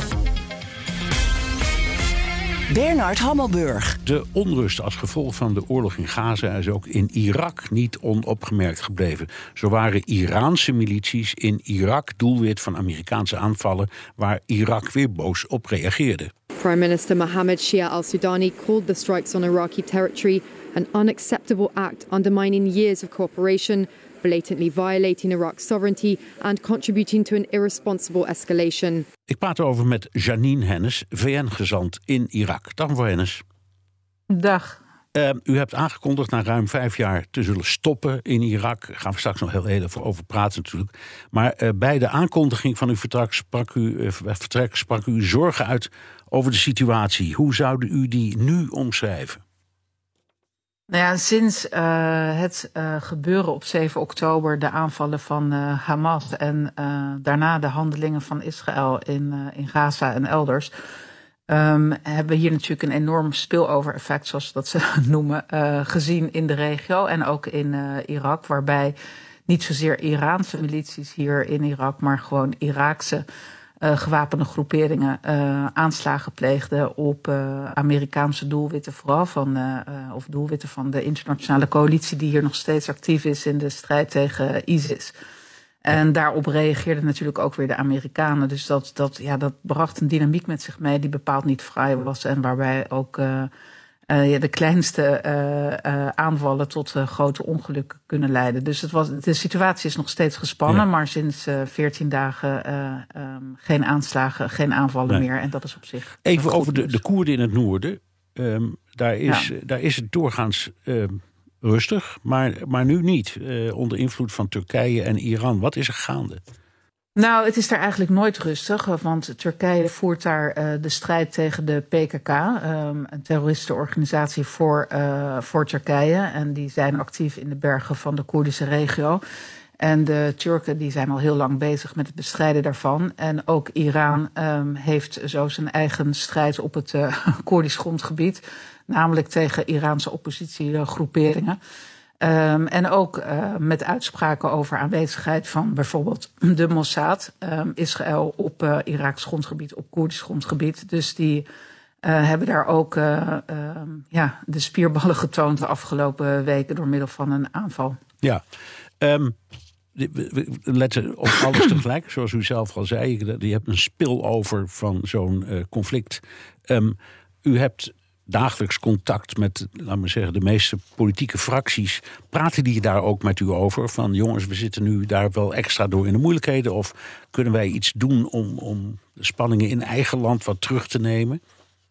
Bernard Hammelburg. De onrust als gevolg van de oorlog in Gaza is ook in Irak niet onopgemerkt gebleven. Zo waren Iraanse milities in Irak doelwit van Amerikaanse aanvallen, waar Irak weer boos op reageerde. Prime Minister Mohammed Shia al-Sudani called the strikes on Iraqi territory an unacceptable act undermining years of cooperation, blatantly violating Iraq's sovereignty and contributing to an irresponsible escalation. Ik praat over met Janine Hennis, V N-gezant in Irak. Dag mevrouw Hennis. Dag. Uh, u hebt aangekondigd na ruim vijf jaar te zullen stoppen in Irak. Daar gaan we straks nog heel even over praten natuurlijk. Maar uh, bij de aankondiging van uw vertrek sprak u, uh, vertrek sprak u zorgen uit over de situatie. Hoe zou u die nu omschrijven? Nou ja, sinds uh, het uh, gebeuren op zeven oktober, de aanvallen van uh, Hamas en uh, daarna de handelingen van Israël in, uh, in Gaza en elders, um, hebben we hier natuurlijk een enorm spillover effect, zoals ze dat ze noemen, uh, gezien in de regio en ook in uh, Irak, waarbij niet zozeer Iraanse milities hier in Irak, maar gewoon Iraakse Uh, gewapende groeperingen uh, aanslagen pleegden op uh, Amerikaanse doelwitten, vooral van uh, uh, of doelwitten van de internationale coalitie die hier nog steeds actief is in de strijd tegen ISIS. En daarop reageerden natuurlijk ook weer de Amerikanen. Dus dat, dat, ja, dat bracht een dynamiek met zich mee die bepaald niet vrij was en waarbij ook uh, uh, ja, de kleinste uh, uh, aanvallen tot uh, grote ongelukken kunnen leiden. Dus het was, de situatie is nog steeds gespannen, ja. maar sinds uh, veertien dagen uh, um, geen aanslagen, geen aanvallen nee. meer. En dat is op zich. Even over de, de Koerden in het noorden. Um, daar, is, ja. daar is het doorgaans um, rustig, maar, maar nu niet. Uh, onder invloed van Turkije en Iran. Wat is er gaande? Nou, het is daar eigenlijk nooit rustig, want Turkije voert daar uh, de strijd tegen de P K K, um, een terroristenorganisatie voor, uh, voor Turkije. En die zijn actief in de bergen van de Koerdische regio. En de Turken die zijn al heel lang bezig met het bestrijden daarvan. En ook Iran um, heeft zo zijn eigen strijd op het uh, Koerdisch grondgebied. Namelijk tegen Iraanse oppositiegroeperingen. Um, en ook uh, met uitspraken over aanwezigheid van bijvoorbeeld de Mossad. Um, Israël op uh, Iraks grondgebied, op Koerdisch grondgebied. Dus die uh, hebben daar ook uh, uh, ja, de spierballen getoond de afgelopen weken door middel van een aanval. Ja, um, we letten op alles tegelijk. Zoals u zelf al zei, je hebt een spillover van zo'n uh, conflict. Um, u hebt dagelijks contact met, laten we zeggen, de meeste politieke fracties. Praten die daar ook met u over? Van jongens, we zitten nu daar wel extra door in de moeilijkheden. Of kunnen wij iets doen om, om de spanningen in eigen land wat terug te nemen?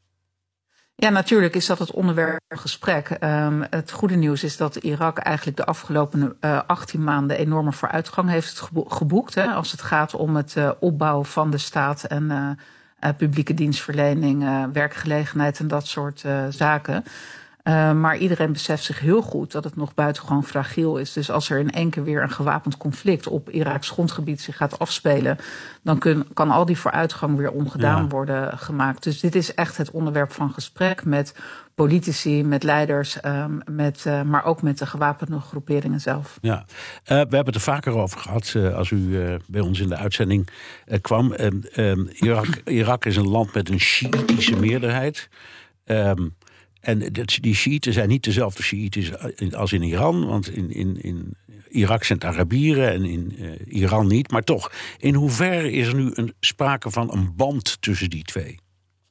Ja, natuurlijk is dat het onderwerp van gesprek. Um, het goede nieuws is dat Irak eigenlijk de afgelopen uh, achttien maanden enorme vooruitgang heeft geboekt. Hè, als het gaat om het uh, opbouwen van de staat en uh, uh, publieke dienstverlening, uh, werkgelegenheid en dat soort uh, zaken. Uh, maar iedereen beseft zich heel goed dat het nog buitengewoon fragiel is. Dus als er in één keer weer een gewapend conflict op Iraks grondgebied zich gaat afspelen, dan kun, kan al die vooruitgang weer ongedaan ja. worden gemaakt. Dus dit is echt het onderwerp van gesprek met politici, met leiders, um, met, uh, maar ook met de gewapende groeperingen zelf. Ja, uh, we hebben het er vaker over gehad uh, als u uh, bij ons in de uitzending uh, kwam. Uh, uh, Irak, Irak is een land met een Sjiïtische meerderheid. Um, En die Sjiïten zijn niet dezelfde Sjiïten als in Iran. Want in, in, in Irak zijn het Arabieren en in uh, Iran niet. Maar toch, in hoeverre is er nu een, sprake van een band tussen die twee?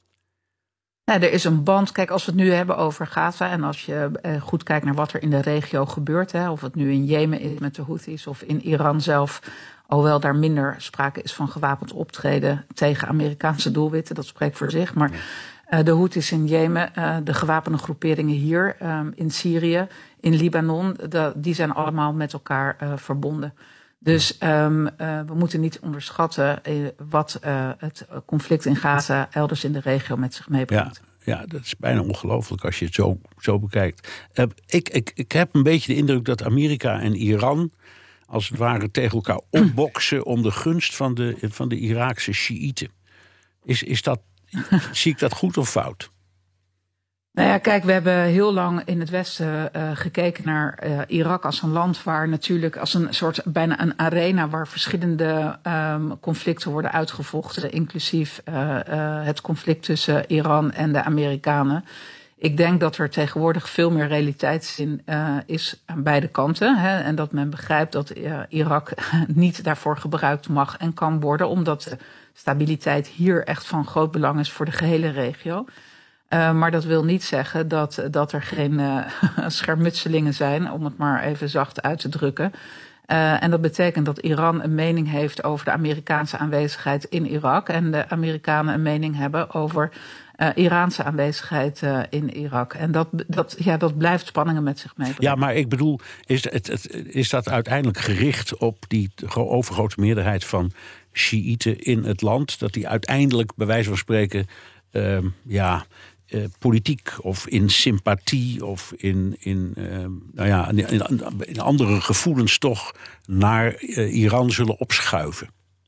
Ja, er is een band. Kijk, als we het nu hebben over Gaza en als je uh, goed kijkt naar wat er in de regio gebeurt, hè, of het nu in Jemen is met de Houthis of in Iran zelf, alhoewel daar minder sprake is van gewapend optreden tegen Amerikaanse doelwitten, dat spreekt voor zich. Maar uh, de Houthis in Jemen, uh, de gewapende groeperingen hier um, in Syrië, in Libanon, de, die zijn allemaal met elkaar uh, verbonden. Dus um, uh, we moeten niet onderschatten uh, wat uh, het conflict in Gaza elders in de regio met zich meebrengt. Ja, ja, dat is bijna ongelooflijk als je het zo, zo bekijkt. Uh, ik, ik, ik heb een beetje de indruk dat Amerika en Iran als het ware tegen elkaar opboksen om de gunst van de, van de Iraakse Sjiïten. Is, is dat, zie ik dat goed of fout? Nou ja, kijk, we hebben heel lang in het Westen uh, gekeken naar uh, Irak als een land waar natuurlijk als een soort bijna een arena waar verschillende um, conflicten worden uitgevochten, inclusief uh, uh, het conflict tussen Iran en de Amerikanen. Ik denk dat er tegenwoordig veel meer realiteitszin uh, is aan beide kanten. Hè, en dat men begrijpt dat uh, Irak niet daarvoor gebruikt mag en kan worden, omdat de stabiliteit hier echt van groot belang is voor de gehele regio. Uh, maar dat wil niet zeggen dat, dat er geen uh, schermutselingen zijn, om het maar even zacht uit te drukken. Uh, en dat betekent dat Iran een mening heeft over de Amerikaanse aanwezigheid in Irak en de Amerikanen een mening hebben over uh, Iraanse aanwezigheid uh, in Irak. En dat, dat, ja, dat blijft spanningen met zich meebrengen. Ja, maar ik bedoel, is, het, het, is dat uiteindelijk gericht op die overgrote meerderheid van Sjiïten in het land, dat die uiteindelijk bij wijze van spreken uh, ja, Uh, politiek of in sympathie of in, in, uh, nou ja, in, in andere gevoelens toch naar uh, Iran zullen opschuiven?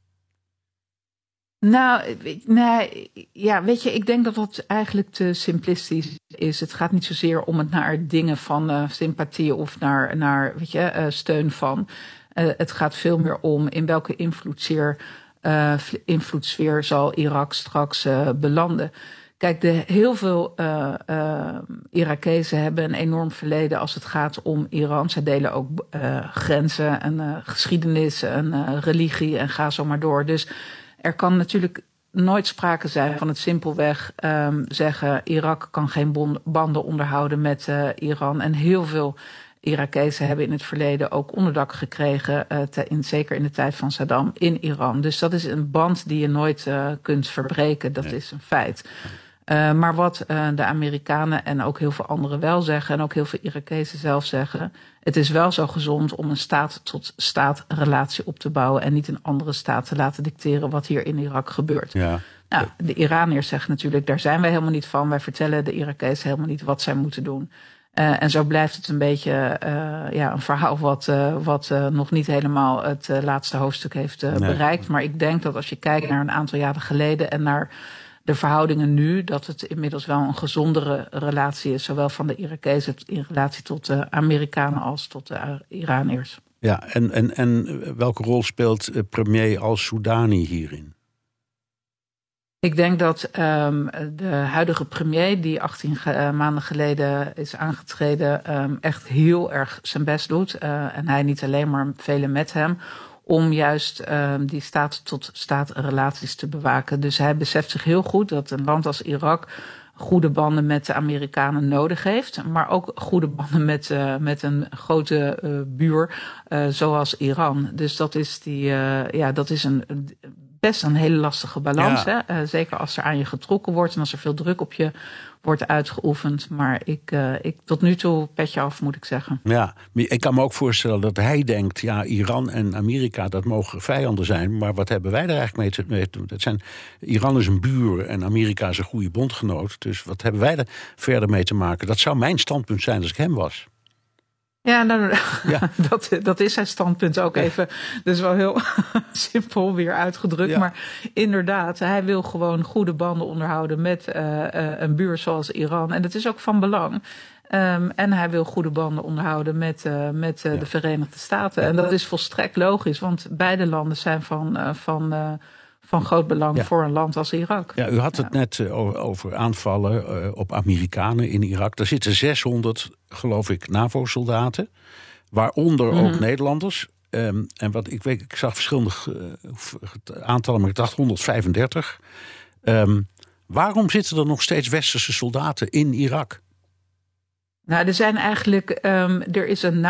Nou, nee, ja, weet je, ik denk dat dat eigenlijk te simplistisch is. Het gaat niet zozeer om het naar dingen van uh, sympathie of naar, naar weet je, uh, steun van. Uh, het gaat veel meer om in welke invloedssfeer, uh, invloedssfeer zal Irak straks uh, belanden. Kijk, de, heel veel uh, uh, Irakezen hebben een enorm verleden als het gaat om Iran. Zij delen ook uh, grenzen en uh, geschiedenis en uh, religie en ga zo maar door. Dus er kan natuurlijk nooit sprake zijn van het simpelweg um, zeggen Irak kan geen bon- banden onderhouden met uh, Iran. En heel veel Irakezen hebben in het verleden ook onderdak gekregen, uh, te, in, zeker in de tijd van Saddam, in Iran. Dus dat is een band die je nooit uh, kunt verbreken, dat nee. is een feit. Uh, maar wat uh, de Amerikanen en ook heel veel anderen wel zeggen, en ook heel veel Irakezen zelf zeggen, het is wel zo gezond om een staat-tot-staat relatie op te bouwen en niet een andere staat te laten dicteren wat hier in Irak gebeurt. Ja. Nou, de Iraniërs zeggen natuurlijk, daar zijn wij helemaal niet van. Wij vertellen de Irakezen helemaal niet wat zij moeten doen. Uh, en zo blijft het een beetje uh, ja, een verhaal wat, uh, wat uh, nog niet helemaal het uh, laatste hoofdstuk heeft uh, nee. bereikt. Maar ik denk dat als je kijkt naar een aantal jaren geleden en naar de verhoudingen nu, dat het inmiddels wel een gezondere relatie is. Zowel van de Irakezen in relatie tot de Amerikanen als tot de Iraniërs. Ja, en, en, en welke rol speelt premier al-Soudani hierin? Ik denk dat um, de huidige premier, die achttien ge- maanden geleden is aangetreden, um, echt heel erg zijn best doet. Uh, en hij niet alleen, maar velen met hem, om juist um, die staat-tot-staat relaties te bewaken. Dus hij beseft zich heel goed dat een land als Irak goede banden met de Amerikanen nodig heeft, maar ook goede banden met, uh, met een grote uh, buur uh, zoals Iran. Dus dat is, die, uh, ja, dat is een, best een hele lastige balans. Ja. Hè? Uh, zeker als er aan je getrokken wordt en als er veel druk op je wordt uitgeoefend. Maar ik, uh, ik tot nu toe petje af, moet ik zeggen. Ja, ik kan me ook voorstellen dat hij denkt, ja, Iran en Amerika, dat mogen vijanden zijn. Maar wat hebben wij er eigenlijk mee te doen? Dat zijn, Iran is een buur en Amerika is een goede bondgenoot. Dus wat hebben wij er verder mee te maken? Dat zou mijn standpunt zijn als ik hem was. Ja, nou, ja. Dat, dat is zijn standpunt ook ja. even. Dus wel heel simpel weer uitgedrukt. Ja. Maar inderdaad, hij wil gewoon goede banden onderhouden met uh, uh, een buur zoals Iran. En dat is ook van belang. Um, en hij wil goede banden onderhouden met, uh, met uh, ja. de Verenigde Staten. En dat is volstrekt logisch, want beide landen zijn van... Uh, van uh, van groot belang ja. voor een land als Irak. Ja, u had het ja. net uh, over aanvallen uh, op Amerikanen in Irak. Daar zitten zeshonderd, geloof ik, NAVO-soldaten. Waaronder mm-hmm. ook Nederlanders. Um, en wat ik weet, ik zag verschillende uh, aantallen, maar ik dacht honderdvijfendertig. Um, waarom zitten er nog steeds westerse soldaten in Irak? Nou, er zijn eigenlijk, um, er is een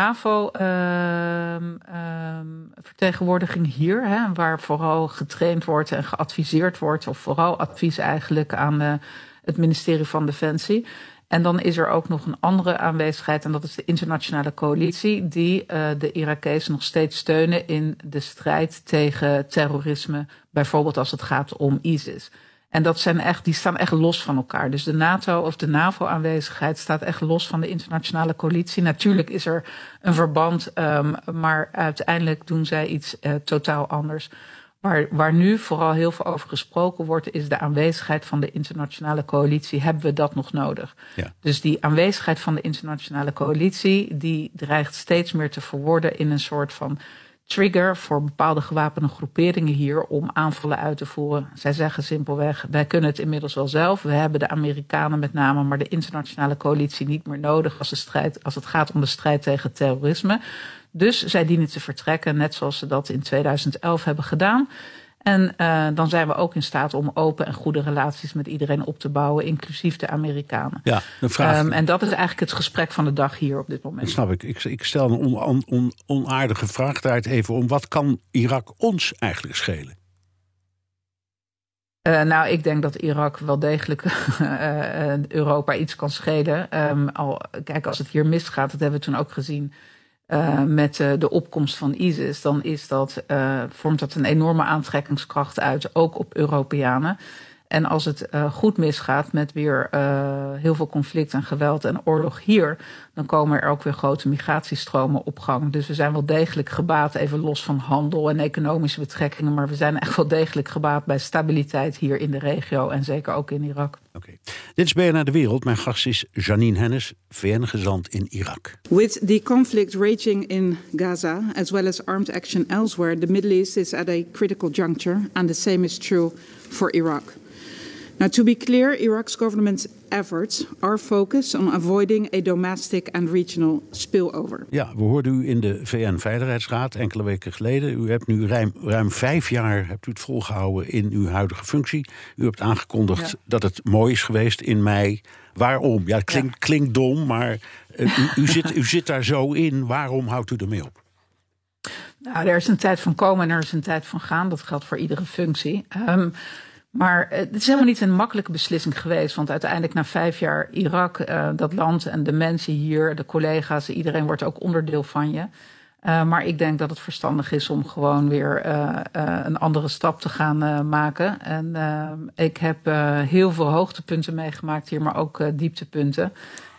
NAVO-vertegenwoordiging um, um, hier, hè, waar vooral getraind wordt en geadviseerd wordt, of vooral advies eigenlijk aan uh, het ministerie van Defensie. En dan is er ook nog een andere aanwezigheid, en dat is de internationale coalitie, die uh, de Irakezen nog steeds steunen in de strijd tegen terrorisme, bijvoorbeeld als het gaat om ISIS. En dat zijn echt, die staan echt los van elkaar. Dus de NATO of de NAVO-aanwezigheid staat echt los van de internationale coalitie. Natuurlijk is er een verband, um, maar uiteindelijk doen zij iets uh, totaal anders. Waar, waar nu vooral heel veel over gesproken wordt, is de aanwezigheid van de internationale coalitie. Hebben we dat nog nodig? Ja. Dus die aanwezigheid van de internationale coalitie, die dreigt steeds meer te verworden in een soort van trigger voor bepaalde gewapende groeperingen hier om aanvallen uit te voeren. Zij zeggen simpelweg, wij kunnen het inmiddels wel zelf. We hebben de Amerikanen met name, maar de internationale coalitie niet meer nodig als, de strijd, als het gaat om de strijd tegen terrorisme. Dus zij dienen te vertrekken, net zoals ze dat in tweeduizend elf hebben gedaan. En uh, dan zijn we ook in staat om open en goede relaties met iedereen op te bouwen, inclusief de Amerikanen. Ja, een vraag. Um, en dat is eigenlijk het gesprek van de dag hier op dit moment. Dat snap ik. Ik, ik stel een on, on, onaardige vraag daar even om. Wat kan Irak ons eigenlijk schelen? Uh, nou, ik denk dat Irak wel degelijk uh, Europa iets kan schelen. Um, al, kijk, als het hier misgaat, dat hebben we toen ook gezien. Uh, met uh, de opkomst van ISIS, dan is dat, uh, vormt dat een enorme aantrekkingskracht uit, ook op Europeanen. En als het uh, goed misgaat met weer uh, heel veel conflict en geweld en oorlog hier, dan komen er ook weer grote migratiestromen op gang. Dus we zijn wel degelijk gebaat, even los van handel en economische betrekkingen, maar we zijn echt wel degelijk gebaat bij stabiliteit hier in de regio en zeker ook in Irak. Oké. Okay. Dit is B N R De Wereld. Mijn gast is Janine Hennis, V N-gezant in Irak. With the conflict raging in Gaza, as well as armed action elsewhere, the Middle East is at a critical juncture, and the same is true for Iraq. Now, to be clear, Iraq's government's efforts are focused on avoiding a domestic and regional spillover. Ja, we hoorden u in de V N-veiligheidsraad enkele weken geleden. U hebt nu ruim, ruim vijf jaar hebt u het volgehouden in uw huidige functie. U hebt aangekondigd ja. dat het mooi is geweest in mei. Waarom? Ja, het klinkt, ja. klinkt dom, maar uh, u, u, zit, u zit daar zo in. Waarom houdt u ermee op? Nou, er is een tijd van komen en er is een tijd van gaan. Dat geldt voor iedere functie. Um, Maar het is helemaal niet een makkelijke beslissing geweest. Want uiteindelijk na vijf jaar Irak, uh, dat land en de mensen hier, de collega's, iedereen wordt ook onderdeel van je. Uh, maar ik denk dat het verstandig is om gewoon weer uh, uh, een andere stap te gaan uh, maken. En uh, ik heb uh, heel veel hoogtepunten meegemaakt hier, maar ook uh, dieptepunten.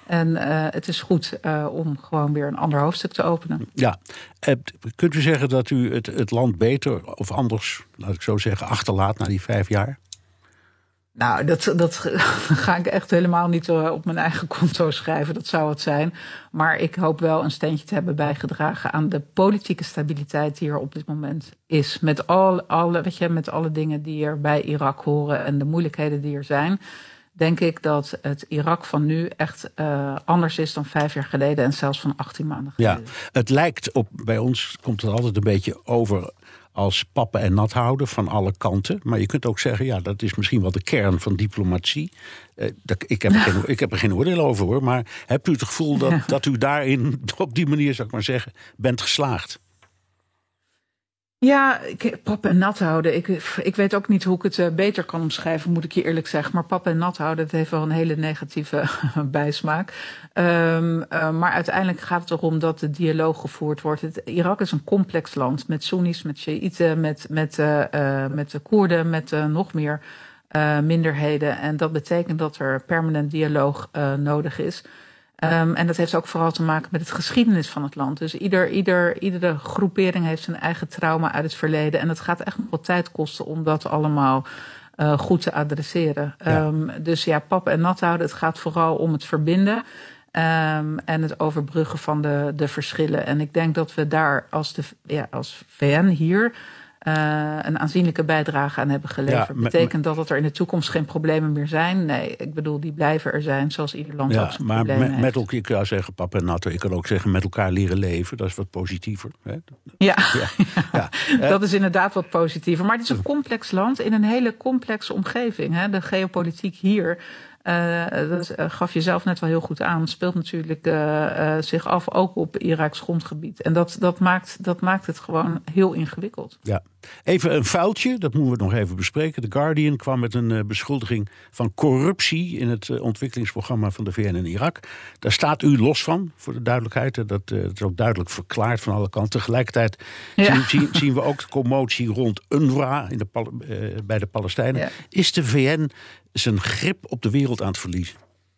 En uh, het is goed uh, om gewoon weer een ander hoofdstuk te openen. Ja, uh, kunt u zeggen dat u het, het land beter of anders, laat ik zo zeggen, achterlaat na die vijf jaar? Nou, dat, dat ga ik echt helemaal niet op mijn eigen konto schrijven. Dat zou het zijn. Maar ik hoop wel een steentje te hebben bijgedragen aan de politieke stabiliteit die er op dit moment is. Met, al, alle, weet je, met alle dingen die er bij Irak horen en de moeilijkheden die er zijn. Denk ik dat het Irak van nu echt uh, anders is dan vijf jaar geleden en zelfs van achttien maanden geleden. Ja, het lijkt op, bij ons komt het altijd een beetje over als pappen en nat houden van alle kanten. Maar je kunt ook zeggen, ja, dat is misschien wel de kern van diplomatie. Uh, dat, ik, heb er geen, ik heb er geen oordeel over, hoor. Maar hebt u het gevoel dat, ja. dat u daarin op die manier, zou ik maar zeggen, bent geslaagd? Ja, ik, pap en nat houden. Ik, ik weet ook niet hoe ik het uh, beter kan omschrijven, moet ik je eerlijk zeggen. Maar pap en nat houden, dat heeft wel een hele negatieve bijsmaak. Um, uh, maar uiteindelijk gaat het erom dat de dialoog gevoerd wordt. Het, Irak is een complex land met Soenies, met Sjiïten, met, met, uh, uh, met de Koerden, met uh, nog meer uh, minderheden. En dat betekent dat er permanent dialoog uh, nodig is. Um, en dat heeft ook vooral te maken met het geschiedenis van het land. Dus ieder, ieder, iedere groepering heeft zijn eigen trauma uit het verleden. En het gaat echt nog wat tijd kosten om dat allemaal uh, goed te adresseren. Ja. Um, dus ja, pap en nat houden. Het gaat vooral om het verbinden. Um, en het overbruggen van de, de verschillen. En ik denk dat we daar als, de, ja, als V N hier Uh, een aanzienlijke bijdrage aan hebben geleverd. Ja, me, Betekent dat dat er in de toekomst geen problemen meer zijn? Nee, ik bedoel, die blijven er zijn, zoals ieder land ja, ook zijn maar problemen met, heeft. Met elkaar, ik kan zeggen, pap en nat, ik kan ook zeggen met elkaar leren leven. Dat is wat positiever. Hè? Ja, ja. ja. ja. dat is inderdaad wat positiever. Maar het is een complex land in een hele complexe omgeving. Hè? De geopolitiek hier, Uh, dat uh, gaf je zelf net wel heel goed aan. Het speelt natuurlijk uh, uh, zich af ook op Iraks grondgebied. En dat, dat, maakt, dat maakt het gewoon heel ingewikkeld. Ja. Even een vuiltje, dat moeten we nog even bespreken. The Guardian kwam met een uh, beschuldiging van corruptie in het uh, ontwikkelingsprogramma van de V N in Irak. Daar staat u los van, voor de duidelijkheid. Dat, uh, dat is ook duidelijk verklaard van alle kanten. Tegelijkertijd ja. zien, zien, zien we ook de commotie rond UNRWA in de, uh, bij de Palestijnen. Ja. Is de V N zijn grip op de wereld aan het verliezen?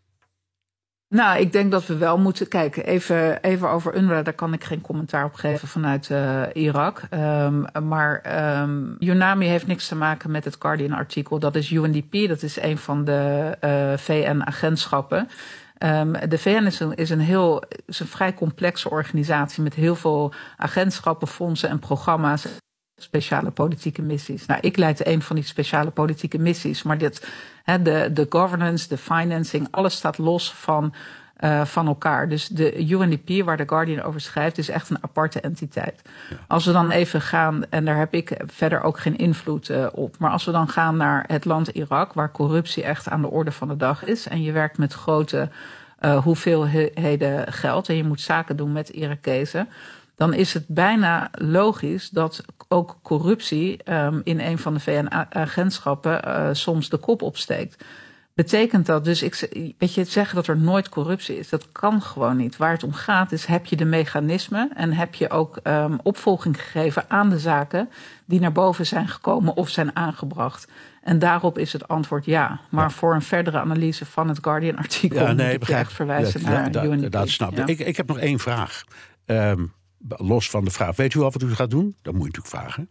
Nou, ik denk dat we wel moeten kijken. Even, even over UNRWA, daar kan ik geen commentaar op geven vanuit uh, Irak. Um, maar um, UNAMI heeft niks te maken met het Guardian-artikel. Dat is U N D P, dat is een van de uh, V N-agentschappen. Um, de V N is een, is, een heel, is een vrij complexe organisatie met heel veel agentschappen, fondsen en programma's. Speciale politieke missies. Nou, ik leid een van die speciale politieke missies. Maar dit, he, de, de governance, de financing, alles staat los van, uh, van elkaar. Dus de U N D P, waar de Guardian over schrijft, is echt een aparte entiteit. Ja. Als we dan even gaan, en daar heb ik verder ook geen invloed uh, op. Maar als we dan gaan naar het land Irak, waar corruptie echt aan de orde van de dag is. En je werkt met grote uh, hoeveelheden geld. En je moet zaken doen met Irakezen. Dan is het bijna logisch dat ook corruptie um, in een van de V N-agentschappen uh, soms de kop opsteekt. Betekent dat dus, ik, weet je, het zeggen dat er nooit corruptie is, dat kan gewoon niet. Waar het om gaat is, heb je de mechanismen en heb je ook um, opvolging gegeven aan de zaken die naar boven zijn gekomen of zijn aangebracht. En daarop is het antwoord ja. Maar ja. voor een verdere analyse van het Guardian-artikel ja, nee, moet ik je echt verwijzen ja, naar ja, U N D P. Dat snap ik. Ja. ik. Ik heb nog één vraag. Um, Los van de vraag, weet u al wat u gaat doen? Dat moet je natuurlijk vragen.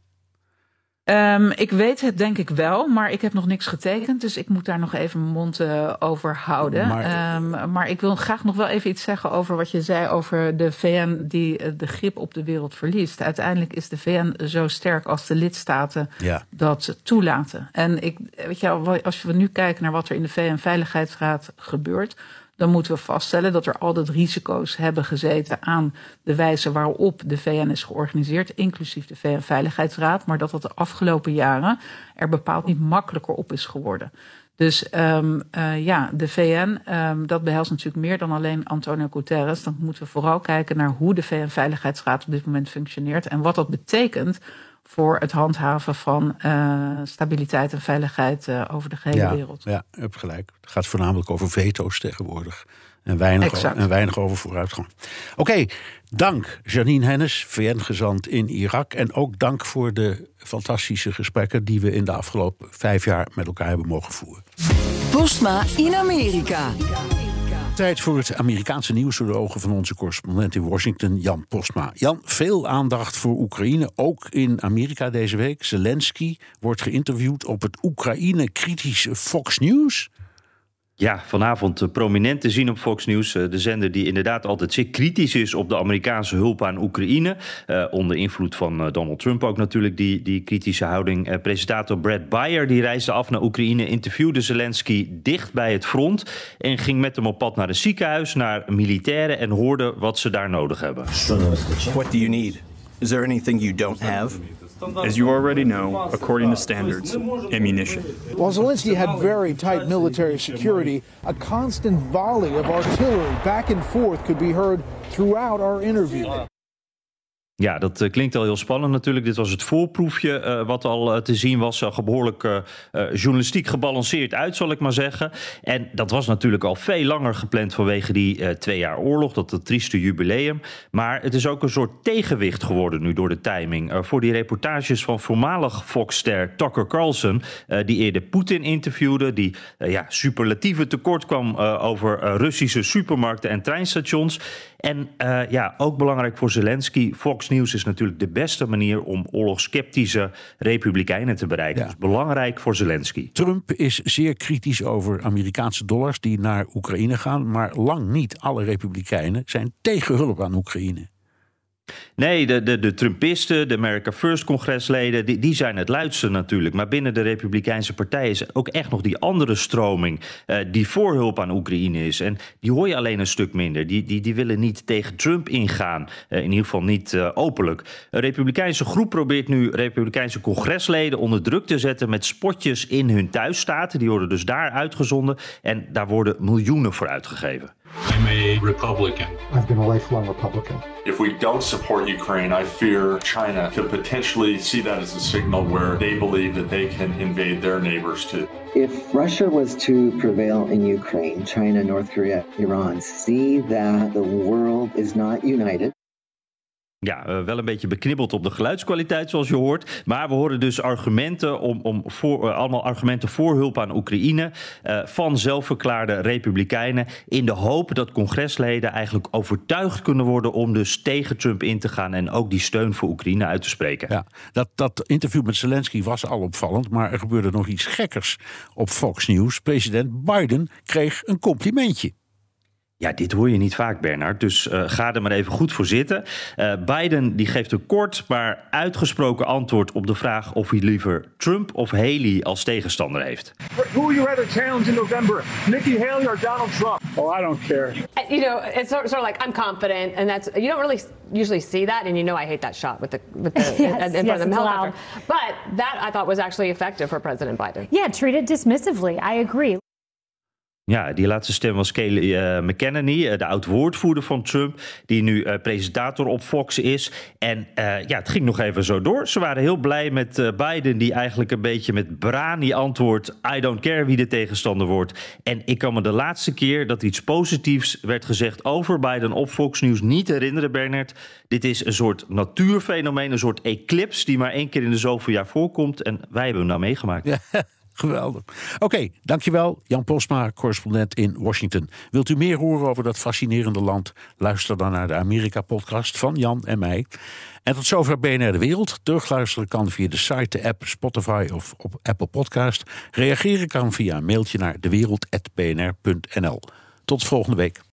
Um, ik weet het denk ik wel, maar ik heb nog niks getekend. Dus ik moet daar nog even mijn mond uh, over houden. Maar, um, maar ik wil graag nog wel even iets zeggen over wat je zei over de V N die uh, de grip op de wereld verliest. Uiteindelijk is de V N zo sterk als de lidstaten ja. dat toelaten. En ik, weet je, als we nu kijken naar wat er in de V N-veiligheidsraad gebeurt, dan moeten we vaststellen dat er altijd risico's hebben gezeten aan de wijze waarop de V N is georganiseerd, inclusief de V N-veiligheidsraad, maar dat dat de afgelopen jaren er bepaald niet makkelijker op is geworden. Dus um, uh, ja, de V N, um, dat behelst natuurlijk meer dan alleen Antonio Guterres. Dan moeten we vooral kijken naar hoe de V N-veiligheidsraad op dit moment functioneert en wat dat betekent voor het handhaven van uh, stabiliteit en veiligheid uh, over de gehele ja, wereld. Ja, u hebt gelijk. Het gaat voornamelijk over veto's tegenwoordig. En weinig, over, en weinig over vooruitgang. Oké, okay, dank Janine Hennis, V N-gezant in Irak. En ook dank voor de fantastische gesprekken die we in de afgelopen vijf jaar met elkaar hebben mogen voeren. Postma in Amerika. Tijd voor het Amerikaanse nieuws door de ogen van onze correspondent in Washington, Jan Postma. Jan, veel aandacht voor Oekraïne, ook in Amerika deze week. Zelensky wordt geïnterviewd op het Oekraïne-kritische Fox News. Ja, vanavond uh, prominent te zien op Fox News. Uh, de zender die inderdaad altijd zeer kritisch is op de Amerikaanse hulp aan Oekraïne. Uh, onder invloed van uh, Donald Trump ook natuurlijk, die, die kritische houding. Uh, presentator Brad Baier die reisde af naar Oekraïne, interviewde Zelensky dicht bij het front en ging met hem op pad naar het ziekenhuis, naar militairen en hoorde wat ze daar nodig hebben. What do you need? Is there anything you don't have? As you already know, according to standards, ammunition. While Zelensky had very tight military security, a constant volley of artillery back and forth could be heard throughout our interview. Ja, dat uh, klinkt al heel spannend natuurlijk. Dit was het voorproefje uh, wat al uh, te zien was. Zag er behoorlijk uh, uh, journalistiek gebalanceerd uit, zal ik maar zeggen. En dat was natuurlijk al veel langer gepland vanwege die uh, twee jaar oorlog. Dat het trieste jubileum. Maar het is ook een soort tegenwicht geworden nu door de timing. Uh, voor die reportages van voormalig Fox-ster Tucker Carlson, Uh, die eerder Poetin interviewde. Die uh, ja, superlatieve tekort kwam uh, over uh, Russische supermarkten en treinstations. En uh, ja, ook belangrijk voor Zelensky, Fox News is natuurlijk de beste manier om oorlogsceptische republikeinen te bereiken. Ja. Dus belangrijk voor Zelensky. Trump is zeer kritisch over Amerikaanse dollars die naar Oekraïne gaan, maar lang niet alle republikeinen zijn tegen hulp aan Oekraïne. Nee, de, de, de Trumpisten, de America First congresleden, die, die zijn het luidste natuurlijk. Maar binnen de Republikeinse partij is er ook echt nog die andere stroming uh, die voor hulp aan Oekraïne is. En die hoor je alleen een stuk minder. Die, die, die willen niet tegen Trump ingaan. Uh, in ieder geval niet uh, openlijk. Een Republikeinse groep probeert nu Republikeinse congresleden onder druk te zetten met spotjes in hun thuisstaten. Die worden dus daar uitgezonden en daar worden miljoenen voor uitgegeven. I'm a Republican. I've been a lifelong Republican. If we don't support Ukraine, I fear China could potentially see that as a signal where they believe that they can invade their neighbors too. If Russia was to prevail in Ukraine, China, North Korea, Iran see that the world is not united. Ja, uh, wel een beetje beknibbeld op de geluidskwaliteit zoals je hoort. Maar we horen dus argumenten om, om voor, uh, allemaal argumenten voor hulp aan Oekraïne uh, van zelfverklaarde republikeinen, in de hoop dat congresleden eigenlijk overtuigd kunnen worden om dus tegen Trump in te gaan en ook die steun voor Oekraïne uit te spreken. Ja, dat, dat interview met Zelensky was al opvallend, maar er gebeurde nog iets gekkers op Fox News. President Biden kreeg een complimentje. Ja, dit hoor je niet vaak, Bernard, dus uh, ga er maar even goed voor zitten. Uh, Biden die geeft een kort, maar uitgesproken antwoord op de vraag of hij liever Trump of Haley als tegenstander heeft. Who would you rather challenge in November, Nikki Haley or Donald Trump? Oh, I don't care. You know, it's sort of like I'm confident, and that's you don't really usually see that, and you know I hate that shot with the with the yes, in, in yes, front of the helicopter. loud. But that I thought was actually effective for President Biden. Yeah, treat it dismissively. I agree. Ja, die laatste stem was Kayleigh uh, McEnany, uh, de oud-woordvoerder van Trump, die nu uh, presentator op Fox is. En uh, ja, het ging nog even zo door. Ze waren heel blij met uh, Biden, die eigenlijk een beetje met brani antwoordt: I don't care wie de tegenstander wordt. En ik kan me de laatste keer dat iets positiefs werd gezegd over Biden op Fox News niet herinneren, Bernard. Dit is een soort natuurfenomeen, een soort eclipse die maar één keer in de zoveel jaar voorkomt. En wij hebben hem nou meegemaakt. Ja. Geweldig. Oké, okay, dankjewel. Jan Postma, correspondent in Washington. Wilt u meer horen over dat fascinerende land? Luister dan naar de Amerika-podcast van Jan en mij. En tot zover B N R De Wereld. Terugluisteren kan via de site, de app, Spotify of op Apple Podcast. Reageren kan via een mailtje naar dewereld apenstaartje n l punt n l. Tot volgende week.